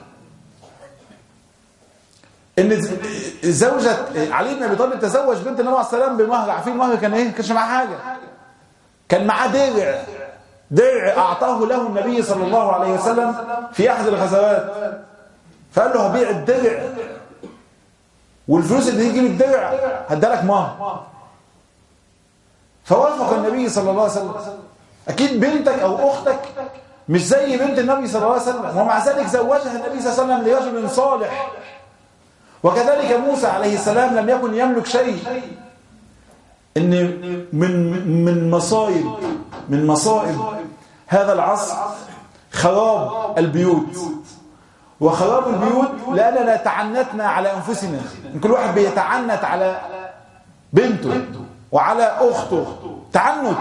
ان زوجة علي بن ابي طالب تزوج بنت النبي عليه السلام بمهر، عارفين المهر كان ايه؟ كانش معاه حاجه، كان معاه درع اعطاه له النبي صلى الله عليه وسلم في احد الغزوات، فقال له هبيع الدرع والفلوس اللي تيجي بالدرع هدالك مهر. فوافق النبي صلى الله عليه وسلم. اكيد بنتك او اختك مش زي بنت النبي صلى الله عليه وسلم، ومع ذلك زوجها النبي صلى الله عليه وسلم لرجل صالح. وكذلك موسى عليه السلام لم يكن يملك شيء. ان من مصائب هذا العصر خراب البيوت، وخراب البيوت لأننا تعنتنا على أنفسنا، كل واحد بيتعنت على بنته وعلى أخته تعنت.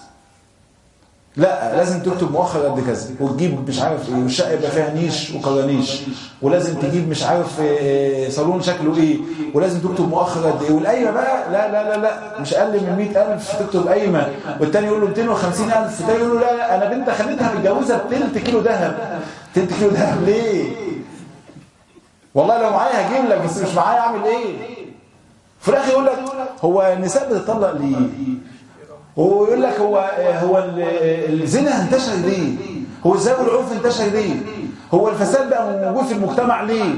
لا، لازم تكتب مؤخر قد كذا، وتجيب مش عارف ايه، والشقه يبقى فيها نيش وكرانيش، ولازم تجيب مش عارف صالون شكله ايه، ولازم تكتب مؤخر قد ايه، والقايمه بقى لا لا لا لا مش اقل من 100,000 تكتب قايمه، والتاني يقول له 250,000، والتاني يقول له لا انا بنت خليتها متجوزه ب 3 كيلو ذهب. 3 كيلو ذهب ليه؟ والله لو معايا هجيب لك، بس مش معايا اعمل ايه؟ في الاخر يقول لك هو النساء بتطلق ليه؟ ويقول لك هو الزنا انتشر ليه؟ هو الزنا والعنف انتشر ليه؟ هو الفساد بقى موجود في المجتمع ليه؟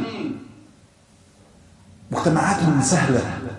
مجتمعاتهم سهلة،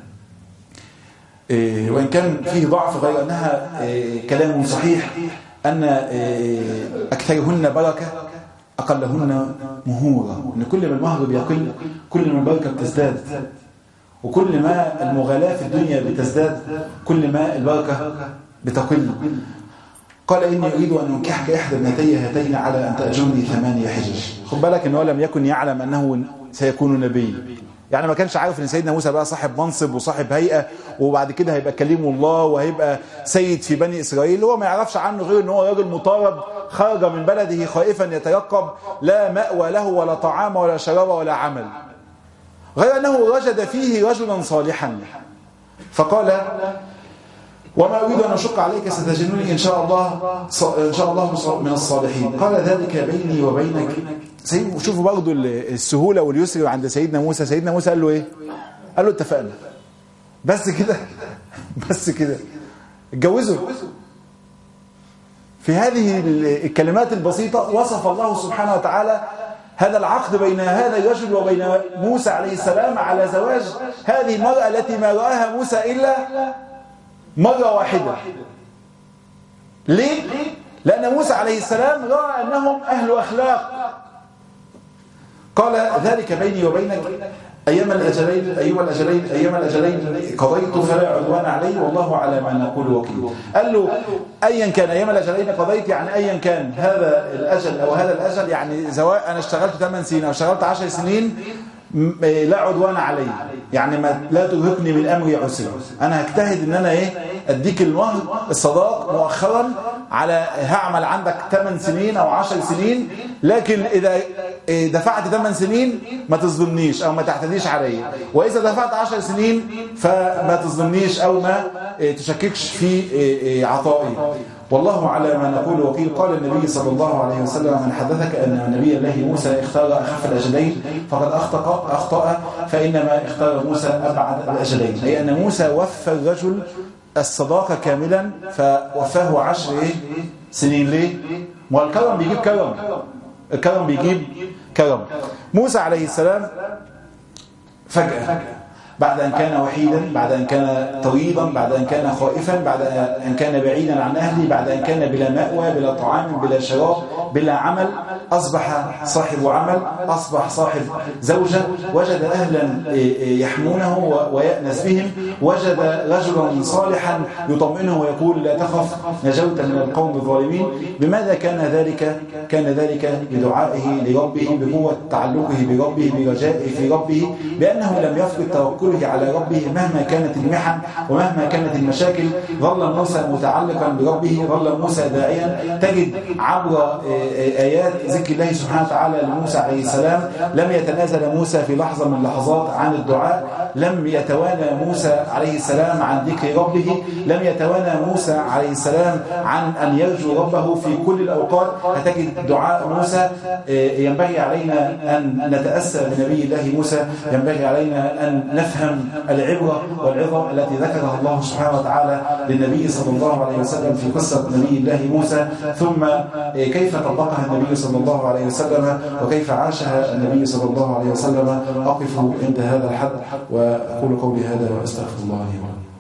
وإن كان فيه ضعف غير أنها كلام صحيح أن أكثرهن بركة أقلهن مهورة، إن كل ما المهر بيقل كل ما البركة بتزداد، وكل ما المغالاة في الدنيا بتزداد كل ما البركة بتقل. قال إني أريد أن أنكحك إحدى ابنتي هاتين على أن تأجرني 8 حجج. خد بالك إنه لم يكن يعلم أنه سيكون نبي، يعني ما كانش عارف إن سيدنا موسى بقى صاحب منصب وصاحب هيئة، وبعد كده هيبقى كليم الله وهيبقى سيد في بني إسرائيل. هو ما يعرفش عنه غير إنه راجل مطارد خرج من بلده خائفا يتيقب، لا مأوى له ولا طعام ولا شراب ولا عمل، غير أنه وجد فيه رجلا صالحا فقال وما أريد أن أشق عليك ستجدني إن شاء الله من الصالحين. قال ذلك بيني وبينك. شوفوا برضو السهولة واليسر عند سيدنا موسى. سيدنا موسى قال له إيه؟ قال له اتفقنا، بس كده بس كده اتجوزوا. في هذه الكلمات البسيطة وصف الله سبحانه وتعالى هذا العقد بين هذا الرجل وبين موسى عليه السلام على زواج هذه المرأة التي ما رآها موسى إلا مرة واحدة. ليه؟ لأن موسى عليه السلام رأى أنهم أهل أخلاق. قال ذلك بيني وبينك أيما الأجلين قضيت فلا عدوان علي والله على ما نقول وكيل. قال له أيا كان أيما الأجلين قضيت، يعني أيا كان هذا الأجل أو هذا الأجل، يعني سواء أنا اشتغلت 8 سنين أو اشتغلت 10 سنين لا عدوان علي، يعني لا ترهقني من أمري عسر. أنا هجتهد إن أنا أديك المهر الصداق مؤخرا، على هعمل عندك 8 سنين أو 10 سنين، لكن إذا دفعت 8 سنين ما تظلمنيش أو ما تعتديش علي، وإذا دفعت 10 سنين فما تظلمنيش أو ما تشككش في عطائي، والله على ما نقول وكيل. قال النبي صلى الله عليه وسلم من حدثك أن نبي الله موسى اختار أخف الأجلين فقد أخطأ، فإنما اختار موسى أبعد الأجلين، أي أن موسى وفى الرجل الصداقة كاملا فوفاه 10 سنين. ليه؟ والكرم بيجيب كرم، الكرم بيجيب كرم. موسى عليه السلام فجأة بعد أن كان وحيدا، بعد أن كان طريدا، بعد أن كان خائفا، بعد أن كان بعيدا عن أهله، بعد أن كان بلا مأوى، بلا طعام، بلا شراب، بلا عمل، أصبح صاحب عمل، أصبح صاحب زوجة، وجد أهلا يحمونه ويأنس بهم، وجد رجلا صالحا يطمئنه ويقول لا تخف نجوت من القوم الظالمين. بماذا كان ذلك؟ كان ذلك بدعائه لربه، بقوة تعلقه بربه، برجائه في ربه، بأنه لم يفقد توكله على ربه مهما كانت المحن ومهما كانت المشاكل. ظل موسى متعلقا بربه، ظل موسى داعيا. تجد عبر آيات ذكر الله سبحانه وتعالى لموسى عليه السلام لم يتنازل موسى في لحظة من اللحظات عن الدعاء، لم يتوانى موسى عليه السلام عن ذكر ربه، لم يتوانى موسى عليه السلام عن أن يرجو ربه في كل الأوقات. هتجد دعاء موسى. ينبغي علينا أن نتأسى بنبي الله موسى، ينبغي علينا أن نفهم العبرة والعظة التي ذكرها الله سبحانه وتعالى للنبي صلى الله عليه وسلم في قصة نبي الله موسى، ثم كيف طبقها النبي صلى الله عليه وسلم وكيف عاشها النبي صلى الله عليه وسلم. أقف عند هذا الحد وأقول قولي هذا وأستغفر الله لي ولكم.